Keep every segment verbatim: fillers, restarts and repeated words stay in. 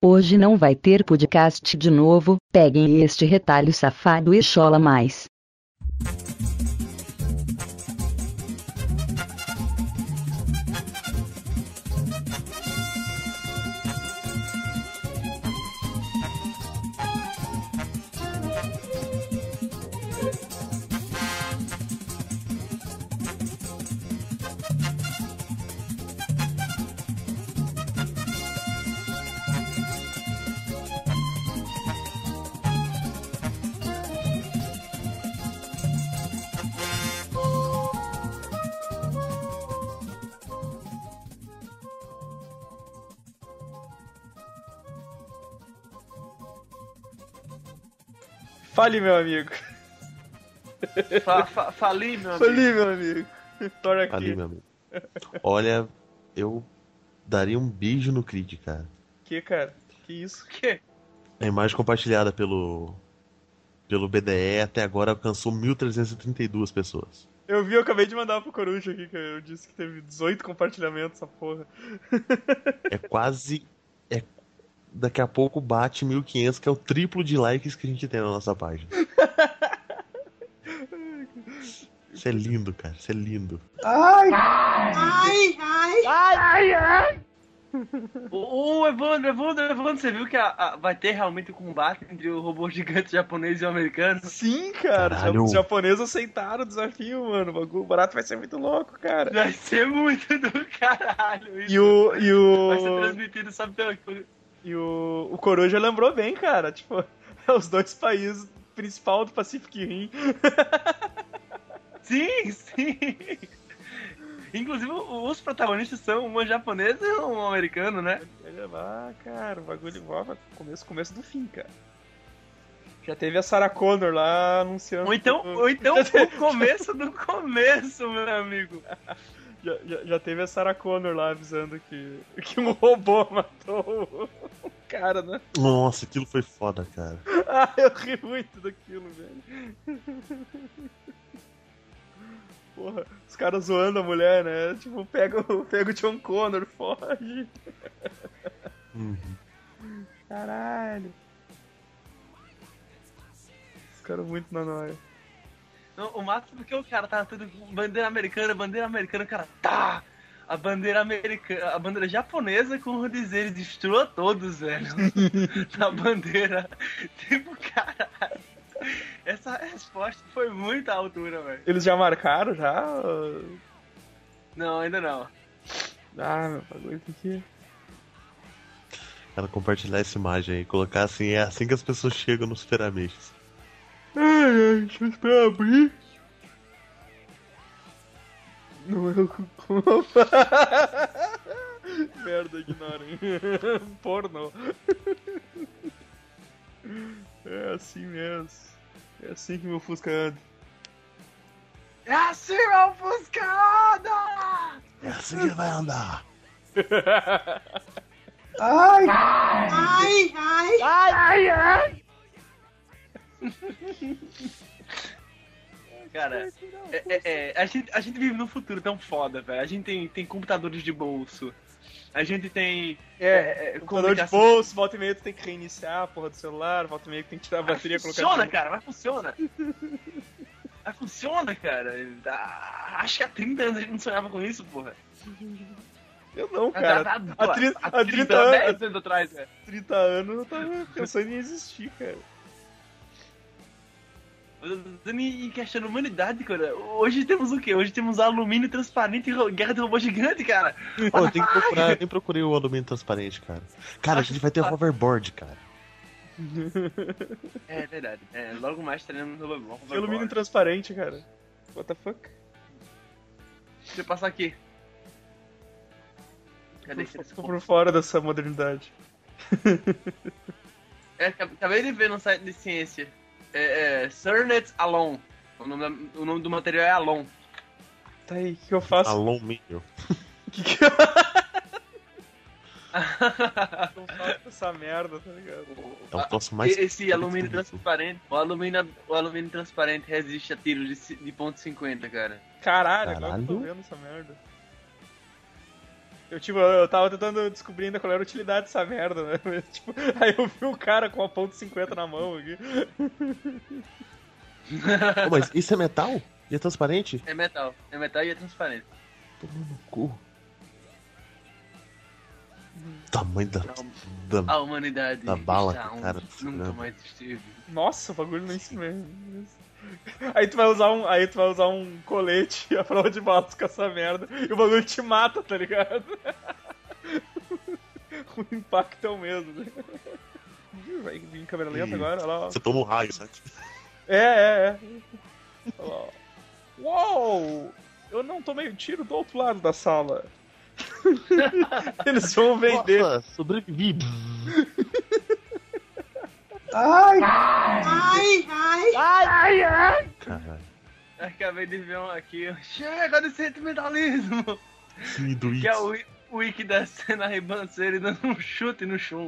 Hoje não vai ter podcast de novo, peguem este retalho safado e chola mais. Fale, meu amigo. Fa, fa, fali, meu amigo. Fali, meu amigo. Tô aqui. Fali, meu amigo. Olha, eu daria um beijo no Creed, cara. Que, cara? Que isso? Que? A imagem compartilhada pelo pelo B D E até agora alcançou mil trezentas e trinta e duas pessoas. Eu vi, eu acabei de mandar pro Coruja aqui, que eu disse que teve dezoito compartilhamentos essa porra. É quase... É, daqui a pouco bate mil e quinhentos, que é o triplo de likes que a gente tem na nossa página. Isso é lindo, cara. Isso é lindo. Ai! Ai! Ai! Ai! Ai! Ai! O, o Evandro, Evandro, Evandro, você viu que a, a, vai ter realmente um combate entre o robô gigante japonês e o americano? Sim, cara. Caralho. Os japoneses aceitaram o desafio, mano. O bagulho barato vai ser muito louco, cara. Vai ser muito do caralho isso. E o... E o... Vai ser transmitido, sabe pelo... E o, o Coruja lembrou bem, cara. Tipo, é os dois países principais do Pacific Rim. Sim, sim. Inclusive, os protagonistas são uma japonesa e um americano, né? Ah, cara, o bagulho envolve começo, começo do fim, cara. Já teve a Sarah Connor lá anunciando... Ou então, que... ou então o começo do começo, meu amigo. Já, já, já teve a Sarah Connor lá avisando que, que um robô matou o cara, né? Nossa, aquilo foi foda, cara. Ah, eu ri muito daquilo, velho. Porra, os caras zoando a mulher, né? Tipo, pega, pega o John Connor, foge. Uhum. Caralho. Os caras muito na noia. Não, o máximo porque o cara tava tudo bandeira americana, bandeira americana, o cara tá! A bandeira americana, a bandeira japonesa, como dizer, ele destrua todos, velho. Na bandeira. Tipo, caralho. Essa resposta foi muito à altura, velho. Eles já marcaram, já? Não, ainda não. Ah, meu bagulho tem que... Cara, compartilhar essa imagem aí, colocar assim, é assim que as pessoas chegam nos feramentas. Ai, ai, deixa eu esperar abrir. Não é o... Merda, ignorem. Porno. É assim mesmo. É assim que meu Fusca anda. É assim, meu Fusca anda! É assim que ele vai andar. Ai! Ai, ai, ai, ai, ai! Cara, é, é, é, a, gente, a gente vive num futuro tão foda, velho. A gente tem, tem computadores de bolso. A gente tem... É, é computador de bolso, volta e meia tu tem que reiniciar a porra do celular, volta e meia tu tem que tirar a bateria e colocar... Funciona, cara, mas funciona. Mas funciona, cara. Acho que há trinta anos a gente não sonhava com isso, porra. Eu não, cara. Há, há, há, trinta, há, trinta, trinta anos, dez anos atrás, velho. trinta anos eu tava pensando em existir, cara. Em questão da humanidade, cara. Hoje temos o quê? Hoje temos alumínio transparente e guerra de robô gigante, cara. Pô, tem que procurar, eu nem procurei o alumínio transparente, cara. Cara, a gente vai ter hoverboard, cara. É verdade. É, logo mais teremos o hoverboard. Que alumínio transparente, cara. What the fuck? Deixa eu passar aqui. Cadê Tô, tô por fora dessa modernidade. É, acabei de ver no site de ciência. É, é Cernet Alon. O nome, o nome do material é Alon. Tá aí, o que, que eu faço? Alumínio. Que que eu... Não faço essa merda, tá ligado? É o troço mais... Esse alumínio transparente, o alumínio, o alumínio transparente resiste a tiro de, de ponto cinquenta, cara. Caralho, Caralho, agora que eu tô vendo essa merda. Eu, tipo, eu tava tentando descobrir ainda qual era a utilidade dessa merda, né? Mas, tipo, aí eu vi um cara com a ponto cinquenta na mão aqui. Ô, mas isso é metal? E é transparente? É metal. É metal e é transparente. Tomando no cu. Tamanho da, da, A humanidade da bala está que o um- cara nunca né? mais esteve. Nossa, o bagulho nem se mesmo. Aí tu vai usar um, aí tu vai usar um colete à prova de balas com essa merda e o bagulho te mata, tá ligado? O impacto é o mesmo, né? Vai vir em câmera lenta Ih, agora, olha lá, ó. Você toma um raio, sabe? É, é, é. Olha lá, ó. Uou! Eu não tomei um tiro do outro lado da sala. Eles vão vender. Nossa, sobrevivi. Ai! Ai, ai, ai, ai. Caralho. Acabei de ver um aqui. Chega de sentimentalismo. Que do Que é o, o Wiki descendo a ribanceira e dando um chute no chão.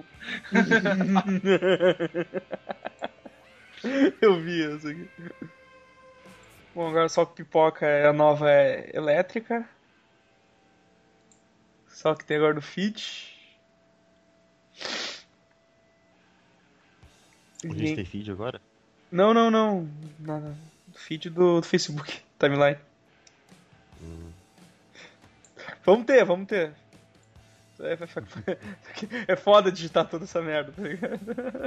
Eu vi isso aqui. Bom, agora só que pipoca é a nova é elétrica. Só que tem agora do feed. A gente tem feed agora? Não, não, não. Nada. Feed do, do Facebook, timeline. Hum. Vamos ter, vamos ter. É, é foda digitar toda essa merda, tá ligado?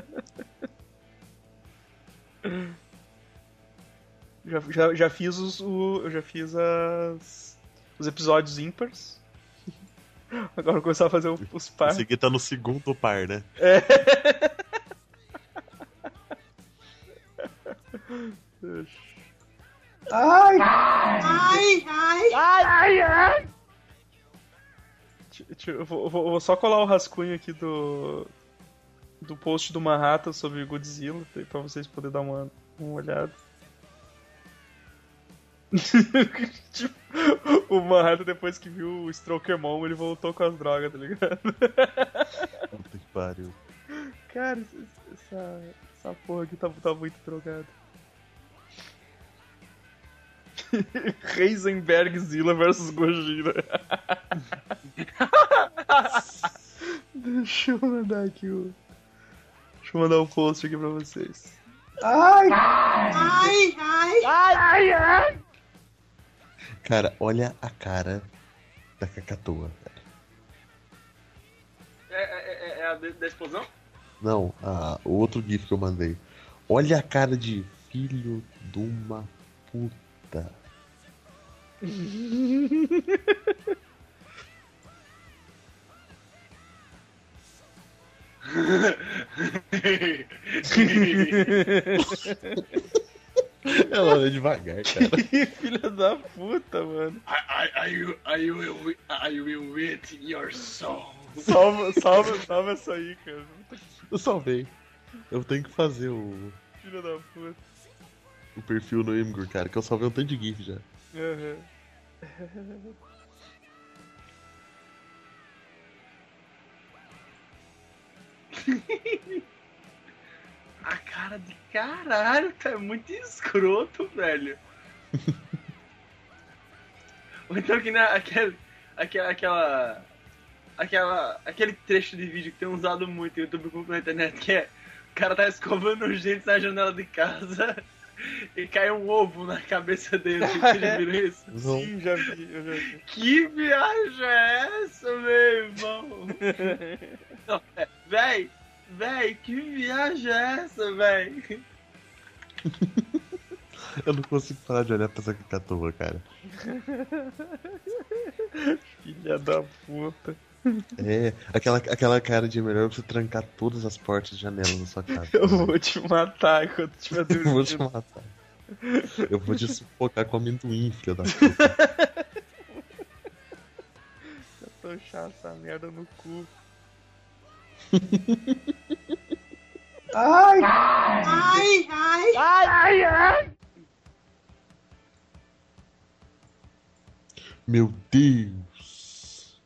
Já, já, já fiz os. O, eu já fiz as. Os episódios ímpares. Agora eu vou começar a fazer os par. Esse aqui tá no segundo par, né? É. Ai! Ai, ai, ai, ai. Eu vou, eu vou só colar o rascunho aqui do. Do post do Manhattan sobre Godzilla, pra vocês poderem dar uma, uma olhada. Tipo, o Manhattan, depois que viu o Stroker Mom, ele voltou com as drogas, tá ligado? Puta que pariu. Cara, essa, essa porra aqui tá, tá muito drogada. Heisenbergzilla versus Gojira. Deixa eu mandar aqui o. Deixa eu mandar o post aqui pra vocês. Ai! Ai, ai, ai, ai. Cara, olha a cara da Cacatoa. É, é, é a da explosão? Não, a, o outro gif que eu mandei. Olha a cara de filho de uma puta. Ela anda devagar, cara. Que filha da puta, mano. I, I, I, I, will, I will eat your soul. Salva, salva, salva essa aí, cara. Eu salvei. Eu tenho que fazer o, Filha da puta. o perfil no Imgur, cara, que eu salvei um tanto de gif já. Uhum. A cara de caralho, tá muito escroto, velho. Ou então que na, aquele, aquela, aquela, aquela, aquele trecho de vídeo que tem usado muito no YouTube na internet, que é o cara tá escovando os dentes na janela de casa e cai um ovo na cabeça dele. Vocês já viram isso? Não. Sim, já vi, eu já vi. Que viagem é essa, meu irmão? Não, é, véi, véi, que viagem é essa, véi? Eu não consigo parar de olhar pra essa Cacatoa, cara. Filha da puta. É, aquela, aquela cara de melhor você trancar todas as portas e janelas na sua casa. Eu vou te matar enquanto estiver Eu vou te dormindo. matar. Eu vou te sufocar com amendoim, filha da puta. Eu tô achando essa merda no cu. Ai! Ai, ai, ai, ai. Meu Deus!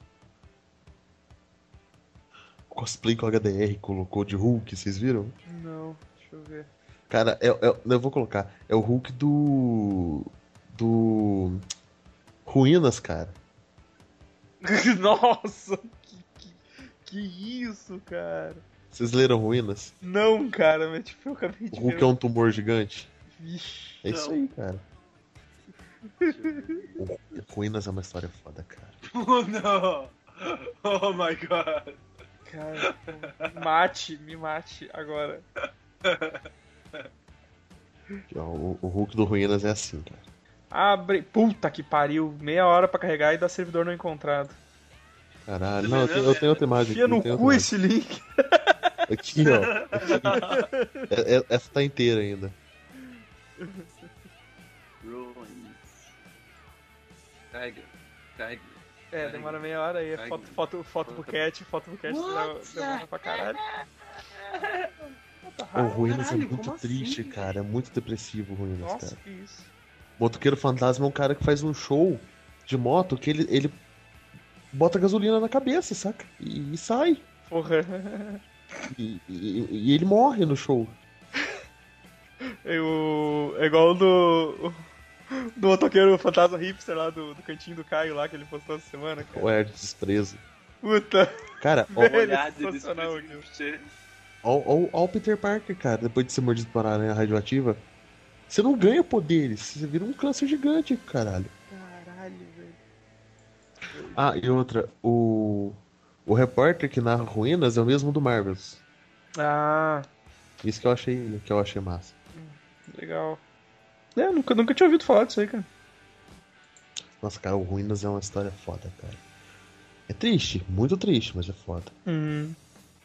Cosplay com H D R colocou de Hulk, vocês viram? Não, deixa eu ver. Cara, é, é- eu vou colocar. É o Hulk do. Do. Ruínas, cara. Nossa, que, que, que isso, cara. Vocês leram Ruínas? Não, cara, mas tipo, eu acabei de O Hulk ver. é um tumor gigante? Vixe. É isso Não. aí, cara. O Ruínas é uma história foda, cara. Oh, não! Oh my god! Cara, me mate, me mate agora. Aqui, ó, o, o Hulk do Ruínas é assim, cara. Abre. Puta que pariu. Meia hora pra carregar e dá servidor não encontrado. Caralho, não, eu tenho, eu tenho outra imagem Enfia aqui. no eu tenho cu outra esse link. imagem. Aqui, ó. Aqui. É- é- essa tá inteira ainda. Ruins. Carrega, carrega. É, demora meia hora aí. É Ai, foto, foto, foto buquete, foto buquete demora, demora pra caralho. O Ruínas é caralho, muito como triste, assim? cara. É muito depressivo o Ruínas, Nossa, cara. que isso. Motoqueiro Fantasma é um cara que faz um show de moto que ele, ele bota gasolina na cabeça, saca? E, e sai. Porra. E, e- e ele morre no show. Eu, é igual do. Do motoqueiro fantasma hipster lá do, do cantinho do Caio lá que ele postou essa semana, cara. O Air de desprezo. Puta. Cara, ó, Velho, Olhar de sensacional desprezo aquilo. por você. ó, ó, ó o Peter Parker, cara, depois de ser mordido por uma aranha radioativa. Você não ganha poderes, você vira um câncer gigante, caralho. Caralho, velho. Ah, e outra, o. O repórter que narra Ruínas é o mesmo do Marvels. Ah, Isso que eu achei, que eu achei massa. legal. É, nunca, nunca tinha ouvido falar disso aí, cara. Nossa, cara, o Ruínas é uma história foda, cara. É triste, muito triste, mas é foda. Hum.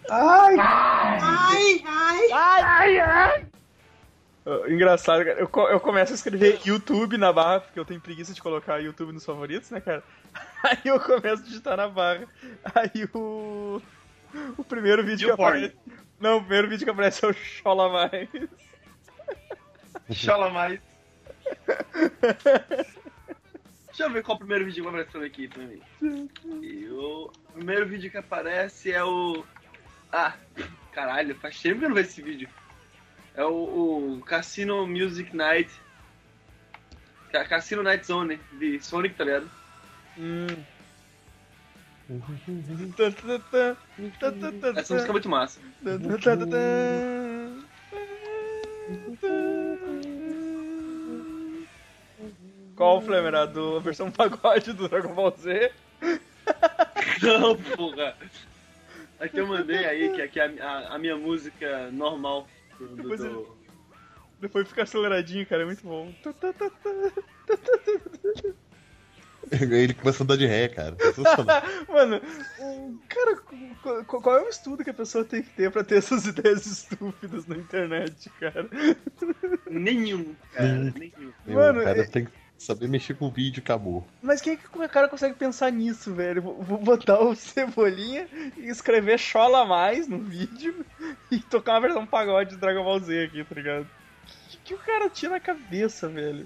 Uh, engraçado, cara. Eu, co- eu começo a escrever YouTube na barra, porque eu tenho preguiça de colocar YouTube nos favoritos, né, cara? Aí eu começo a digitar na barra. Aí o. O primeiro vídeo que YouPorn. aparece. Não, o primeiro vídeo que aparece é o Chola Mais. Chola mais. Deixa eu ver qual o primeiro vídeo que apareceu aqui pra mim. E o primeiro vídeo que aparece é o. Ah, caralho, faz tempo que eu não vejo esse vídeo. É o, o Cassino Music Night. Ca- Cassino Night Zone, de Sonic, tá ligado? Hum. Tã, tã, tã, tã, tã, tã, Essa música é muito massa. tã, tã, tã, tã, tã. Qual, Flamer? A do a versão pagode do Dragon Ball Z? Não, porra. Aqui eu mandei aí, que aqui é a, a, a minha música normal. Do, do, Depois ele- do... Depois fica aceleradinho, cara, é muito bom. Ele começa a andar de ré, cara. Sensacional. Mano, o- cara, qu- qu- qual é o estudo que a pessoa tem que ter pra ter essas ideias estúpidas na internet, cara? Nenhum, cara, nenhum. Mano, o cara é- tem que saber mexer com o vídeo e acabou. Mas quem é que o cara consegue pensar nisso, velho? Vou vou botar o Cebolinha e escrever Chola Mais no vídeo e tocar uma versão pagode de Dragon Ball Z aqui, tá ligado? O que, que o cara tira na cabeça, velho?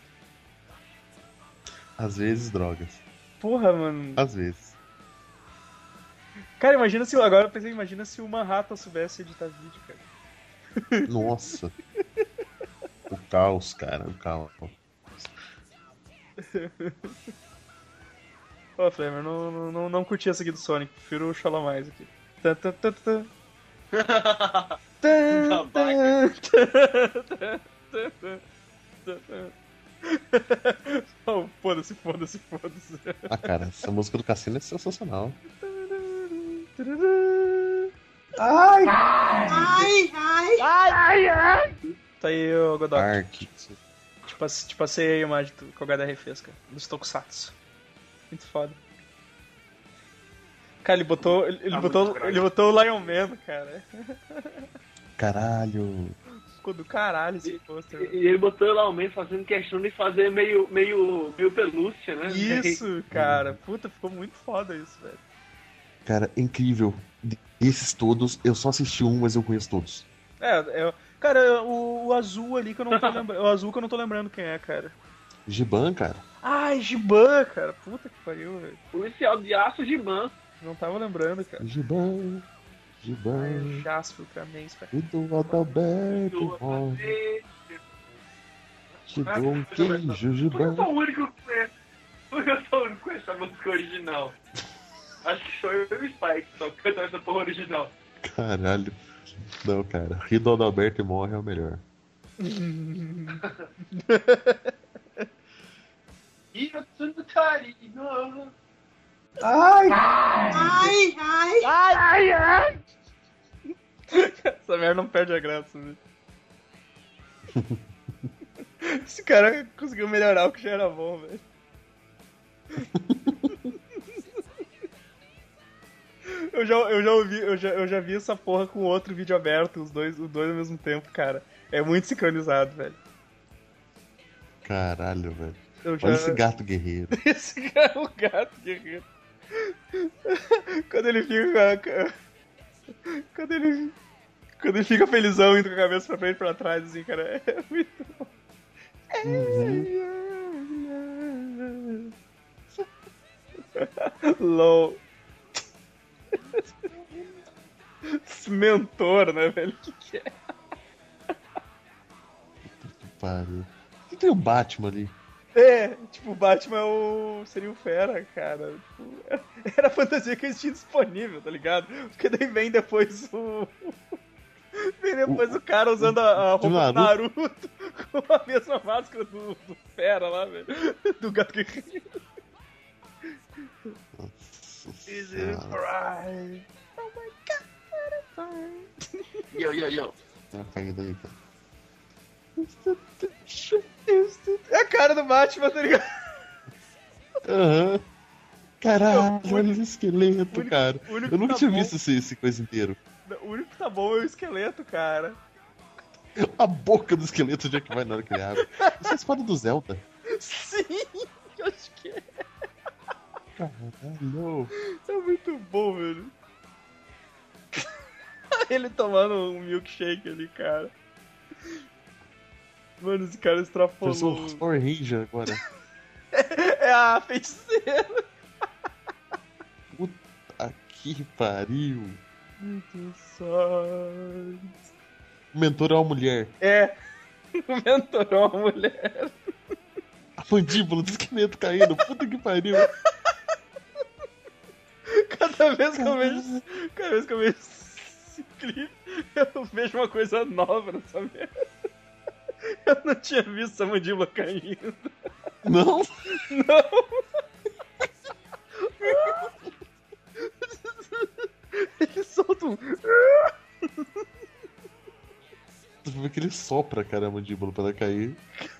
Às vezes, drogas. Porra, mano. Às vezes. Cara, imagina se. Agora eu pensei, imagina se o Manhattan soubesse editar vídeo, cara. Nossa. O caos, cara. O caos. Ô, Flamer, não, não, não, não curti essa aqui do Sonic, prefiro o Chola Mais aqui. Tan, tan, tan, tan. Tan, tan, tan, tan, tan, tan. Oh, foda-se, foda-se, foda-se. Ah, cara, essa música do Cassino é sensacional. Ai! Ai, ai! Ai, ai! Tá aí, ô Godok. Ark. Te passe- te passei aí a imagem do- que o H D R fez, cara. Dos Tokusatsu. Muito foda. Cara, ele botou. Ele, ele Tá botou, muito craque. ele botou o Lion Man, cara. Caralho. Ficou do caralho esse pôster. E ele botou lá o meio fazendo questão de fazer meio, meio, meio pelúcia, né? Isso, cara. Puta, ficou muito foda isso, velho. Cara, incrível. Desses todos, eu só assisti um, mas eu conheço todos. É, é cara, o, o azul ali que eu não tô lembrando. O azul que eu não tô lembrando quem é, cara. Giban, cara. Ai, Giban, cara. Puta que pariu, velho. Policial de aço Giban. Não tava lembrando, cara. Giban. Ai, Giban. Jasper, Camens, cara. E do Adalberto Ron. Te dou um queijo, Porque eu Giban. sou o único que conhece. Porque eu sou o único que conhece a música original. Acho que sou eu e o Spike, só cantando essa porra original. Caralho. Não, cara. Ri do Adalberto e morre é o melhor. Ai! Ai, ai. Ai, ai! Essa merda não perde a graça, velho. Esse cara conseguiu melhorar o que já era bom, velho. Eu já, eu já ouvi, eu já, eu já vi essa porra com outro vídeo aberto, os dois, os dois ao mesmo tempo, cara. É muito sincronizado, velho. Caralho, velho. Eu já... Olha esse gato guerreiro. Esse cara é o gato guerreiro. Quando ele fica. Quando ele. Quando ele fica felizão indo com a cabeça pra frente e pra trás, assim, cara, é muito bom. Uhum. LOL. Esse mentor, né, velho? O que, que é? Pariu. E tem o Batman ali. É, tipo, o Batman é o... seria o Fera, cara. Tipo, era a fantasia que eles tinham disponível, tá ligado? Porque daí vem depois o. Vem depois o, o cara usando o, a, a roupa do Naruto. Naruto com a mesma máscara do, do Fera lá, velho. Do gato guerreiro. Is it right? Oh my god, what a time. Yo, yo, yo. Tá caindo aí, cara. É a cara do Batman, tá ligado? Aham. Uhum. Caralho, Não, olha esse esqueleto, único, cara. Único Eu nunca tá tinha bom. visto esse, esse coisa inteiro. O único que tá bom é o esqueleto, cara. A boca do esqueleto, onde é que vai na hora que ele abre? Isso é a espada do Zelda. Sim, eu acho que é. Caralho. É muito bom, velho. Ele tomando um milkshake ali, cara. Mano, esse cara extrapolou. Eu sou o Power Ranger agora. É a feiticeira. Puta que pariu. Muito sorte. O mentor é uma mulher. É. O mentor é uma mulher. A mandíbula do esqueleto caindo. Puta que pariu. Cada vez que eu vejo. Cada vez que eu vejo esse clipe, eu vejo uma coisa nova nessa merda. Eu não tinha visto essa mandíbula caindo. Não? Não! Ele solta um. Tu vê que ele sopra, cara, a mandíbula pra ela cair.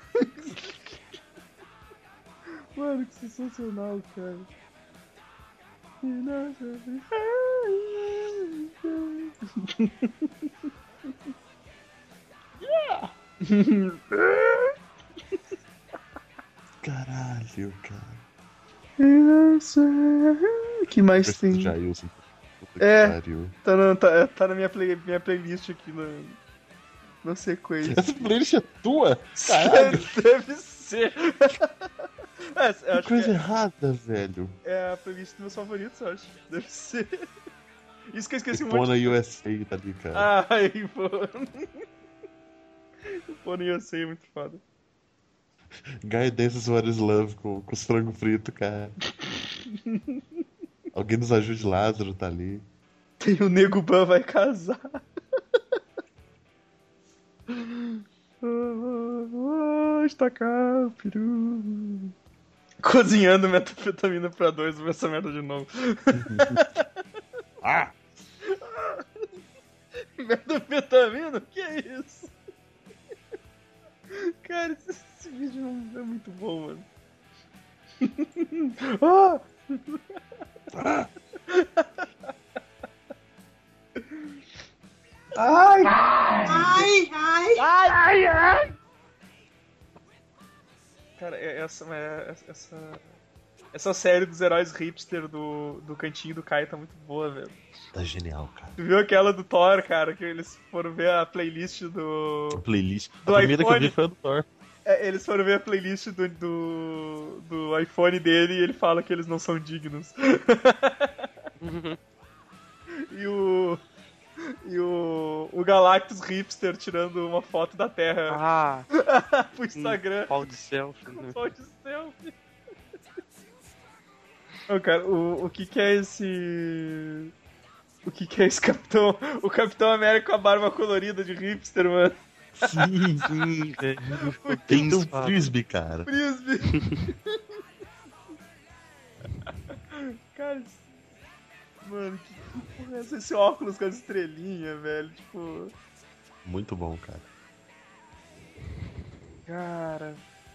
Mano, que sensacional, cara. Yeah! Caralho, cara. Que mais tem? Jailson. Puta É. que pariu. Tá na, tá, tá na minha, play, minha playlist aqui na, na sequência. Essa playlist é tua? Caralho. Deve ser. É, eu Que acho coisa que é, errada, velho. é a playlist dos meus favoritos, eu acho. Deve ser. Isso que eu esqueci Ipona muito. U S A tá ali, cara. Ah, Ipona. Ipona U S A é muito foda. Guy Dances What is Love com, com os frangos fritos, cara. Alguém nos ajude, Lázaro tá ali. Tem o Nego Ban vai casar. Estacar o peru. Cozinhando metanfetamina pra dois, vou ver essa merda de novo. Ah! Metanfetamina? Que é isso? Cara, esse, esse vídeo não é muito bom, mano. Ah! Ah! Ai! Ai, ai. Ai, ai, ai! Cara, essa, essa, essa série dos heróis hipster do, do Cantinho do Kai tá muito boa, velho. Tá genial, cara. Tu viu aquela do Thor, cara, que eles foram ver a playlist do... A playlist. Do a primeira iPhone. que eu vi foi a do Thor. É, eles foram ver a playlist do, do, do iPhone dele e ele fala que eles não são dignos. E o... E o, o Galactus hipster tirando uma foto da Terra Ah, pro Instagram. pau de selfie. Com pau de selfie. Ô, cara, o, o que que é esse... O que que é esse Capitão... O Capitão América com a barba colorida de hipster, mano? Sim, sim, velho. Tem um frisbee, cara. Frisbee. Cara, mano, que porra é essa? Esse óculos com as estrelinhas, velho, tipo... Muito bom, cara. Cara...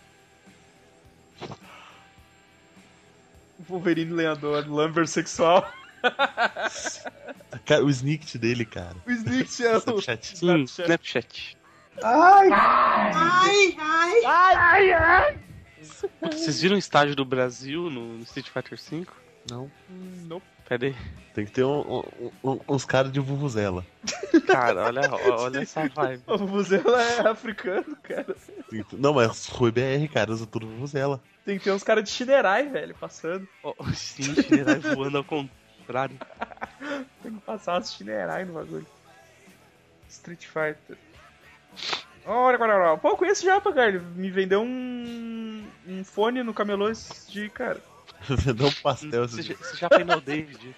Wolverine lenhador, lumber sexual. Cara, o snicket dele, cara. O Snicket é o... Snapchat. Sim, Snapchat. Snapchat. Ai! Ai, ai. Ai, ai! Putz, vocês viram o estágio do Brasil no Street Fighter cinco? Não. Hum, Não. Pera aí. Tem que ter um- um- um- uns caras de vuvuzela. Cara, olha, olha essa vibe. O Vuvuzela é africano, cara. Tem que- Não, mas Rui B R, cara, usa tudo vuvuzela. Tem que ter uns caras de Shinerai, velho, passando. Oh, sim, Shinerai voando ao contrário. Tem que passar as Shinerai no bagulho. Street Fighter. Olha, olha, olha. Pô, eu conheço já, cara. Ele me vendeu um, um fone no camelô esse dia, cara. Vendeu um pastel Você esse já, dia. você já peinou o David?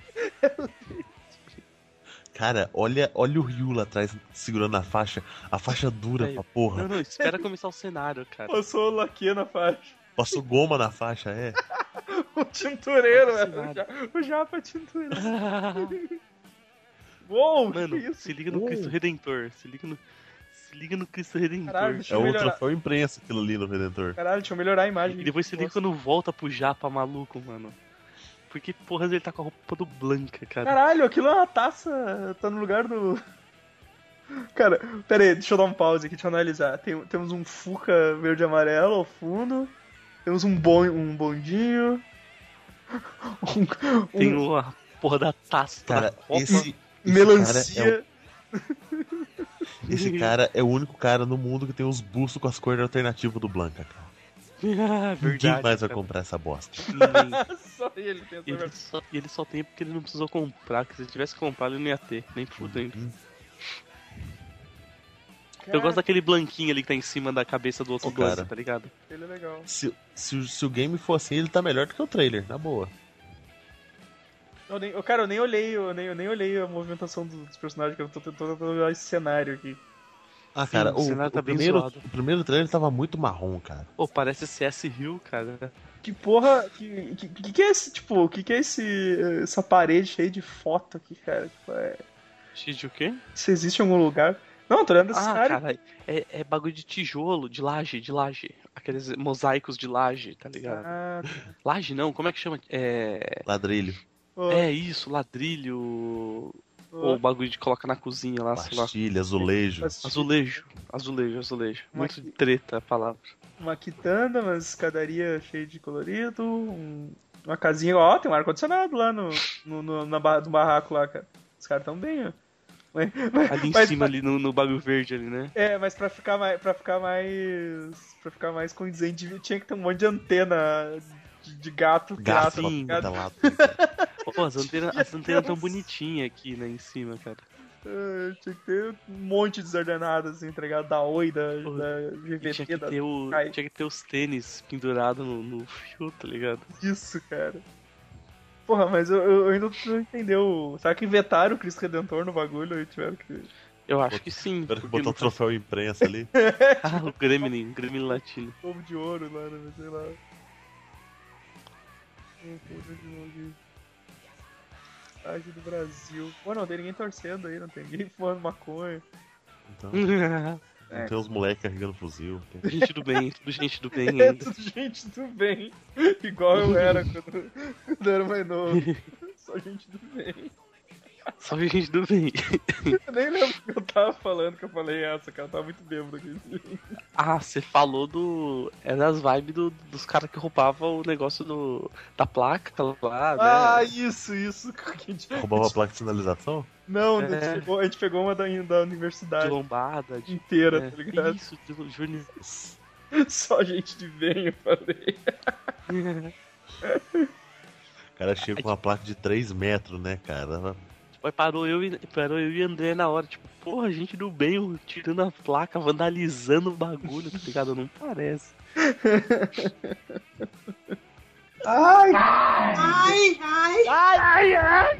Cara, olha, olha o Ryu lá atrás segurando a faixa. A faixa dura Aí, pra porra. Não, não, espera começar o cenário, cara. Passou o laque na faixa. Passou goma na faixa, é. O tintureiro, Nossa, velho. O, nada. ja, o Japa tintureiro. Uou, Mano, que isso? se liga no Uou. Cristo Redentor. Se liga no, se liga no Cristo Redentor. Caralho, deixa É eu o melhorar. troféu imprensa aquilo ali no Redentor. Caralho, deixa eu melhorar a imagem. E depois se liga quando volta pro Japa maluco, mano. Porque, porra, ele tá com a roupa do Blanca, cara. Caralho, aquilo é uma taça. Tá no lugar do. Cara, pera aí, deixa eu dar um pause aqui, deixa eu analisar. Tem- temos um Fuca verde e amarelo ao fundo. Temos um, bon, um bondinho. Um, Tem um uma porra da taça Cara, da Copa. esse, esse melancia. Cara é o, esse cara é o único cara no mundo que tem os bustos com as cores alternativas do Blanca, cara. Verdade. Ninguém mais vai cara. comprar essa bosta. Ninguém. Só ele tem essa E ele, versão. só, e ele só tem porque ele não precisou comprar. Que se ele tivesse comprado, ele não ia ter. Nem fudendo. Hum. Eu gosto daquele blanquinho ali que tá em cima da cabeça do outro Ô, cara. doce, tá ligado? Ele é legal. Se, se, o- se o game for assim, ele tá melhor do que o trailer, na boa. Eu nem, eu, cara, eu nem olhei, eu nem, eu nem olhei a movimentação dos, dos personagens, que eu tô tentando olhar esse cenário aqui. Ah, Sim, cara, o o, cenário tá o bem primeiro, zoado. o primeiro trailer tava muito marrom, cara. Pô, parece C S Hill, cara. Que porra. Que, que, que que é esse, tipo, o que, que é esse, essa parede cheia de foto aqui, cara? Tipo, é, X de o quê? se existe em algum lugar. Não, tô olhando esse Ah, cenário. cara, é, é bagulho de tijolo, de laje, de laje. Aqueles mosaicos de laje, tá ligado? Ah, Laje não, como é que chama? É. Ladrilho, ó, É isso, ladrilho. ó, Ou bagulho de coloca na cozinha lá, sei lá. pastilha, azulejo. mas- Azulejo, azulejo, azulejo. Mas- Muito treta a palavra. Uma quitanda, uma escadaria cheia de colorido, um- uma casinha, ó, tem um ar-condicionado lá no, no, no, na barra, do barraco lá, cara. Os caras tão bem, ó. Mas- mas- Ali em mas- cima, ali no, no bagulho verde ali, né? É, mas pra ficar mais. Pra ficar mais. Pra ficar mais condizente, tinha que ter um monte de antena de, de gato. Gato, pirata, sim, tá tá ligado? lá. Pô, as antenas, as antenas tão bonitinhas aqui, né, em cima, cara. É, tinha que ter um monte desordenado, assim, tá ligado? Da Oi, da, Pô, da E G V tinha T, que da... ter o, Ai. tinha que ter os tênis pendurados no, no fio, tá ligado? Isso, cara. Porra, mas eu, eu ainda não entendeu. Será que inventaram o Cristo Redentor no bagulho e tiveram que. Eu acho que sim. Espero que porque botou o não- troféu imprensa ali. Ah, o Gremlin, o Gremlin latino. Ovo de ouro lá, né? Sei lá. Hum, porra de novo aqui. Estágio do Brasil. Pô, não tem ninguém torcendo aí, não tem ninguém fumando maconha. Então, É. não tem uns moleques carregando fuzil. tem- Gente do bem, tudo gente do bem É ainda. tudo gente do bem. Igual eu era quando, quando eu era mais novo. Só gente do bem. Só gente do bem. Eu nem lembro o que eu tava falando, que eu falei essa, cara. Eu tava muito bêbado aqui. Ah, você falou do. É das vibes do, dos caras que roubavam o negócio do, da placa lá, né? Ah, isso, isso. Que a gente- Roubava a placa de sinalização? Não, É. a, gente pegou, a gente pegou uma da, da de universidade lombada, de. inteira, É, tá ligado? isso, de jornal. Só gente de bem, eu falei. O cara chega com uma placa de três metros, né, cara? Aí parou eu, e, parou eu e André na hora, tipo, porra, gente do bem tirando a placa, vandalizando o bagulho, tá ligado? Não parece. Ai! Ai, ai! Ai, ai, ai!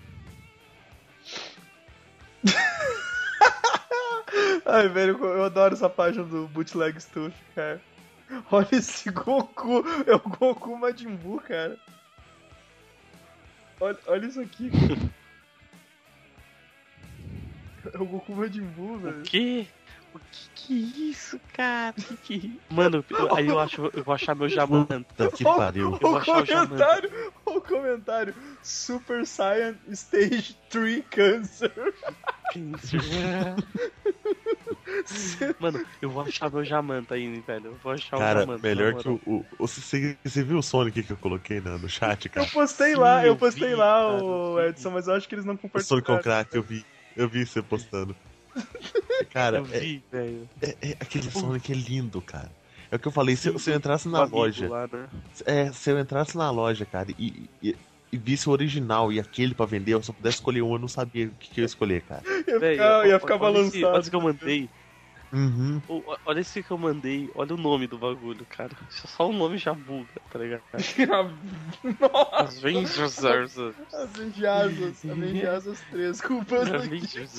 Ai, velho, eu adoro essa página do Bootleg Stuff, cara. Olha esse Goku, é o Goku Majin Buu, cara. Olha, olha isso aqui, cara. É o Goku Majin Buu, velho. O quê? O que que é isso, cara? Que que... Mano, eu- aí eu acho, eu vou achar meu Jamanta. Puta que pariu. Eu vou O achar o Jamanta. comentário, o comentário. Super Saiyan Stage três Cancer. Mano, eu vou achar meu Jamanta aí, velho. Eu vou achar o Cara, Jamanta. melhor na que o. moral. o, o você, você viu o Sonic que eu coloquei no, no chat, cara? Eu postei Sim, lá, eu eu postei vi, lá, cara, o eu vi. Edson, mas eu acho que eles não O compartilharam. Sonic on Crack, eu vi. Eu vi você postando. Cara, Eu é, vi, velho. é- é- aquele Sonic é lindo, cara. É o que eu falei, se, eu- se eu entrasse O na amigo loja. lá, né? É, se eu entrasse na loja, cara, e, e, e visse o original e aquele pra vender, eu só pudesse escolher um, eu não sabia o que, que eu ia escolher, cara. Ia Véi, ficar, ia ó- ficar olha esse- balançado. Olha esse que eu mandei. Uhum. Ô, Olha esse que eu mandei. Olha o nome do bagulho, cara. Só o nome já buga, tá ligado? Nossa, Avengers. Avengers, Avengers três, culpas Avengers.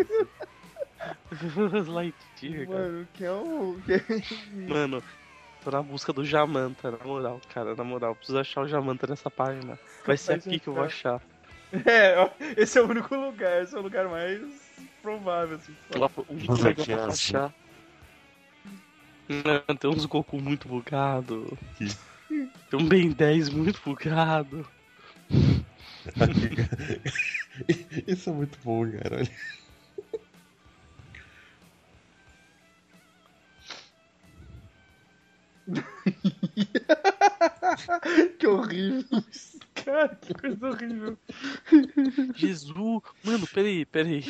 Lightyear, cara. Mano, que é o. que é- Mano, tô na busca do Jamanta, na moral, cara, na moral. Preciso achar o Jamanta nessa página. Vai ser Capaz de aqui que eu vou achar. É, ó, esse é o único lugar, esse é o lugar mais provável, assim. Lá, um que Vamos será aqui, que eu vou assim. achar? Não, tem uns Goku muito bugado. Aqui. Tem um Ben dez muito bugado. Isso é muito bom, cara. Olha. Que horrível isso, cara, que coisa horrível. Jesus! Mano, peraí, peraí.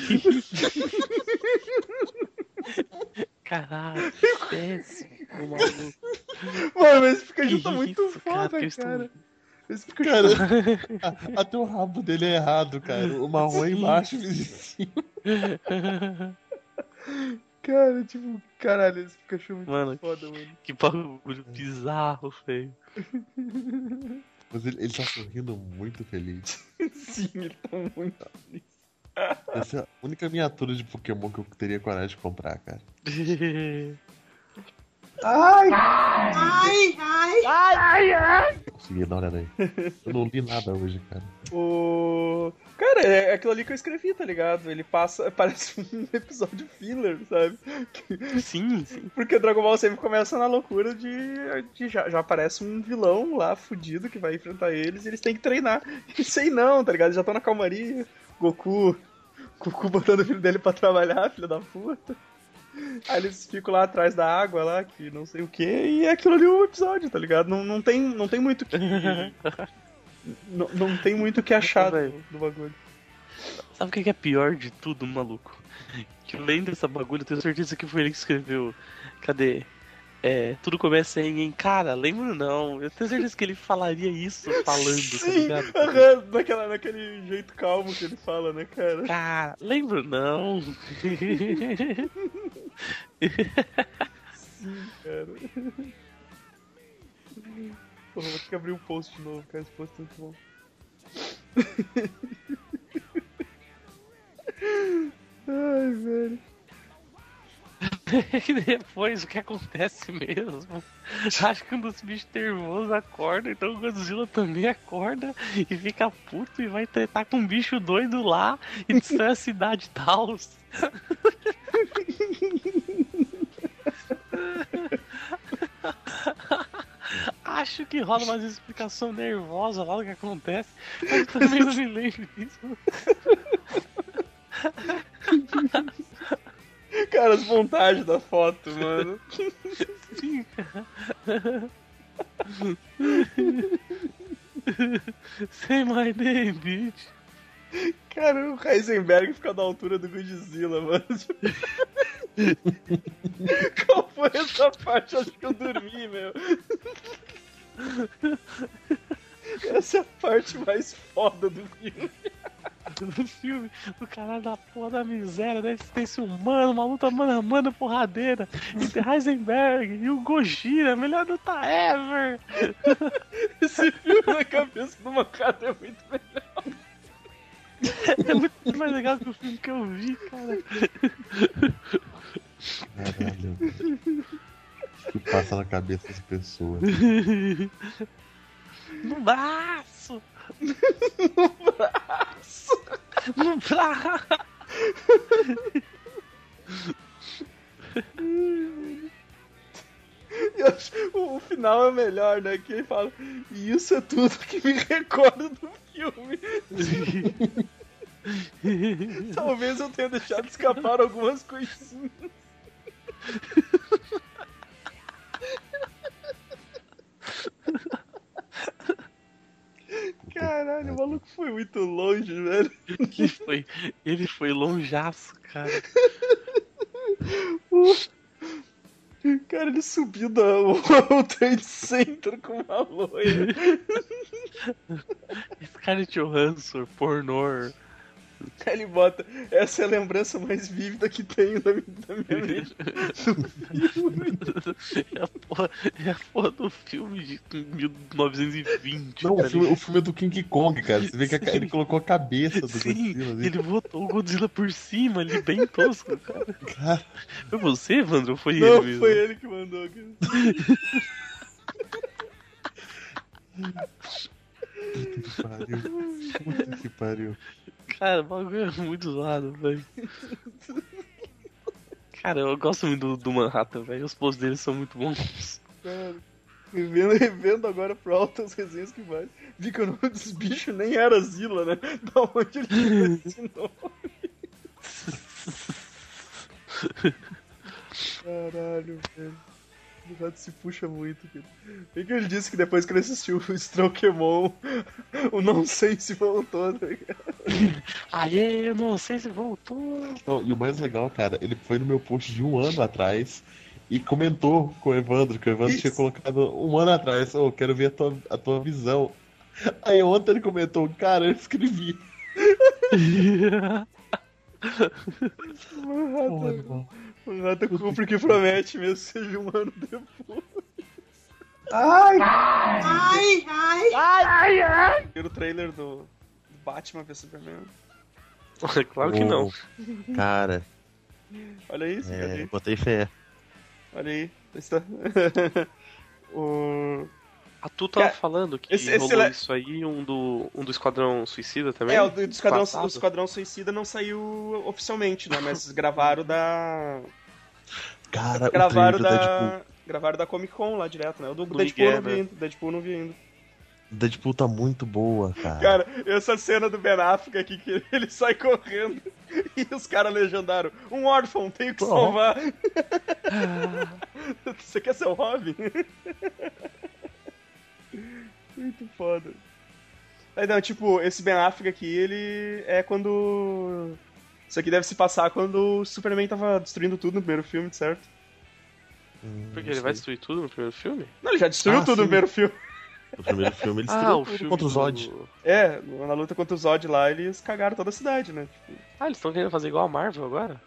Caralho, péssimo, maluco. Mano, esse Pikachu Que tá muito isso, cara, foda, que eu estou- cara. Esse Pikachu Cara, a- até o rabo dele é errado, cara. O marrom é embaixo e em cima. Cara, tipo, caralho, esse Pikachu é muito Mano, foda, mano. Que bagulho bizarro, feio. Mas ele, ele tá sorrindo muito feliz. Sim, ele tá muito feliz. Essa é a única miniatura de Pokémon que eu teria coragem de comprar, cara. Ai! Ai, ai! Consegui dar uma olhada aí. Eu não li nada hoje, cara. O... Cara, é aquilo ali que eu escrevi, tá ligado? Ele passa, parece um episódio filler, sabe? Sim, sim. Porque Dragon Ball sempre começa na loucura de, de já, já aparece um vilão lá, fudido, que vai enfrentar eles e eles têm que treinar. E sei não, tá ligado? Já estão na calmaria. Goku, Goku botando o filho dele pra trabalhar, filho da puta. Aí eles ficam lá atrás da água lá, que não sei o que, e é aquilo ali o episódio, tá ligado? Não, não, tem, não tem muito que. não, não tem muito o que achar do, do bagulho. Sabe o que que é pior de tudo, maluco? Que além dessa bagulho, eu tenho certeza que foi ele que escreveu. Cadê? É, tudo começa em, em cara, lembro não. Eu tenho certeza que ele falaria isso falando, tá Sim, ligado? aham, naquela, naquele jeito calmo que ele fala, né, cara? Cara, lembro não. Sim, cara. Porra, vou ter que abrir um post de novo, cara. Esse post é muito bom. Ai, velho. E depois o que acontece mesmo? Acho que um dos bichos nervosos acorda, então o Godzilla também acorda e fica puto e vai tretar com um bicho doido lá e destrói a cidade e tal. Acho que rola uma explicação nervosa lá do que acontece, mas também não me lembro disso. Cara, as montagens da foto, mano. Sim, cara. Say my name, bitch. Cara, o Heisenberg fica da altura do Godzilla, mano. Qual foi essa parte? Acho que eu dormi, meu. Essa é a parte mais foda do filme. do filme, do caralho da porra da miséria, da existência humana, uma luta mano a mano porradeira entre Heisenberg e o Gojira, melhor luta ever. Esse filme na cabeça do Mancada é muito melhor. É muito mais legal que o filme que eu vi, cara. Caralho. O que passa na cabeça das pessoas? No braço! No braço! No braço! Eu acho, o, o final é melhor, né? Que ele fala, e isso é tudo que me recorda do filme. Talvez eu tenha deixado escapar algumas coisinhas. Caralho, o maluco foi muito longe, velho. Ele foi, ele foi longeaço, cara. O cara, ele subiu da World Trade Center com uma loira. Scarlett Johansson, pornô. Ele bota, essa é a lembrança mais vívida que tenho da minha, da minha mente. É a, porra, é a porra do filme de mil novecentos e vinte. Não, tá o filme, o filme é do King Kong, cara. Você vê que a, ele colocou a cabeça do Sim, Godzilla ali. ele botou o Godzilla por cima ali, bem tosco, cara. Cara, Foi você, Evandro, ou foi Não, ele mesmo? foi ele que mandou. puta que pariu. Puta que pariu. Cara, o bagulho é muito zoado, velho. Cara, eu gosto muito do, do Manhattan, velho. Os posts dele são muito bons. Cara, revendo, revendo agora pro alto as resenhas que vai. Vi que o nome dos bichos nem era Zilla, né? Da onde ele tirou esse nome? Caralho, velho. O rato se puxa muito, cara. Bem que ele disse que depois que ele assistiu o Strokemon, o nonsense voltou, tá ligado? Aê, eu não sei se voltou. Não, e o mais legal, cara, ele foi no meu post de um ano atrás e comentou com o Evandro, que o Evandro Isso. tinha colocado um ano atrás. Ô, quero ver a tua, a tua visão. Aí ontem ele comentou, cara, eu escrevi. O rato, Porra, irmão. o rato cumpre o que promete, mesmo que seja um ano depois. Ai, ai, ai. Viram o trailer do, do Batman vs Superman? Claro que não. Ô, cara, Olha isso, é, cadê? botei fé. Olha aí. Está... o... A Tu tava Cara, falando que esse- esse rolou le- isso aí, um do, um do Esquadrão Suicida também? É, o do Esquadrão, Passado? o Esquadrão Suicida não saiu oficialmente, né? Mas gravaram da. Cara, o gravaram trailer da. do Deadpool. Gravaram da Comic Con lá direto, né? O do, Do Deadpool eu Miguel, não vi né? ainda. Deadpool eu não vi ainda. Deadpool tá muito boa, cara. Cara, essa cena do Ben Affleck aqui que ele sai correndo e os caras legendaram: um órfão, tenho que Pô. salvar. Você quer ser o Robin? Muito foda. Aí não, tipo, esse Ben Affleck aqui, ele é quando. Isso aqui deve se passar quando o Superman tava destruindo tudo no primeiro filme, certo? Hum, Porque ele vai destruir tudo no primeiro filme? Não, ele já destruiu Ah, tudo sim. no primeiro filme. No primeiro filme ele Ah, destruiu o tudo filme contra o do- Zod. É, na luta contra o Zod lá, eles cagaram toda a cidade, né? Tipo... Ah, eles estão querendo fazer igual a Marvel agora?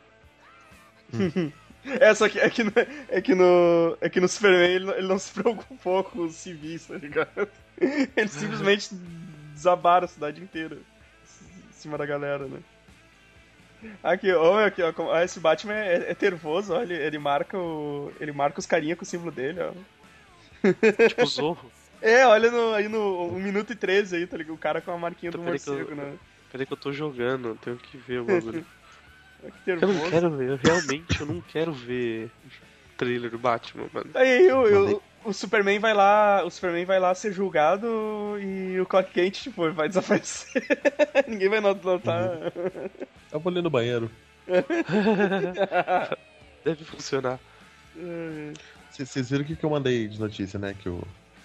É, só que é que no, é que no, é que no Superman ele, não- ele não se preocupou com os civis, tá ligado? Ele simplesmente desabaram a cidade inteira em cima da galera, né? Aqui, ó, aqui, ó, como- ó, esse Batman é, é nervoso, ó, ele, ele marca o, ele marca os carinha com o símbolo dele, ó. Tipo o Zorro. É, olha no, aí no um minuto e treze aí, tá ligado? O cara com a marquinha do Então, peraí que eu- morcego, né? Peraí que eu tô jogando, tenho que ver o bagulho. Olha que Eu não nervoso. quero ver, eu realmente eu não quero ver trailer do Batman, mano. Aí o, Mandei. o, o Superman vai lá, o Superman vai lá ser julgado e o Clark Kent, tipo, vai desaparecer. Ninguém vai notar. Eu vou ali no banheiro. Deve funcionar. Vocês viram o que, que eu mandei de notícia, né? Que o.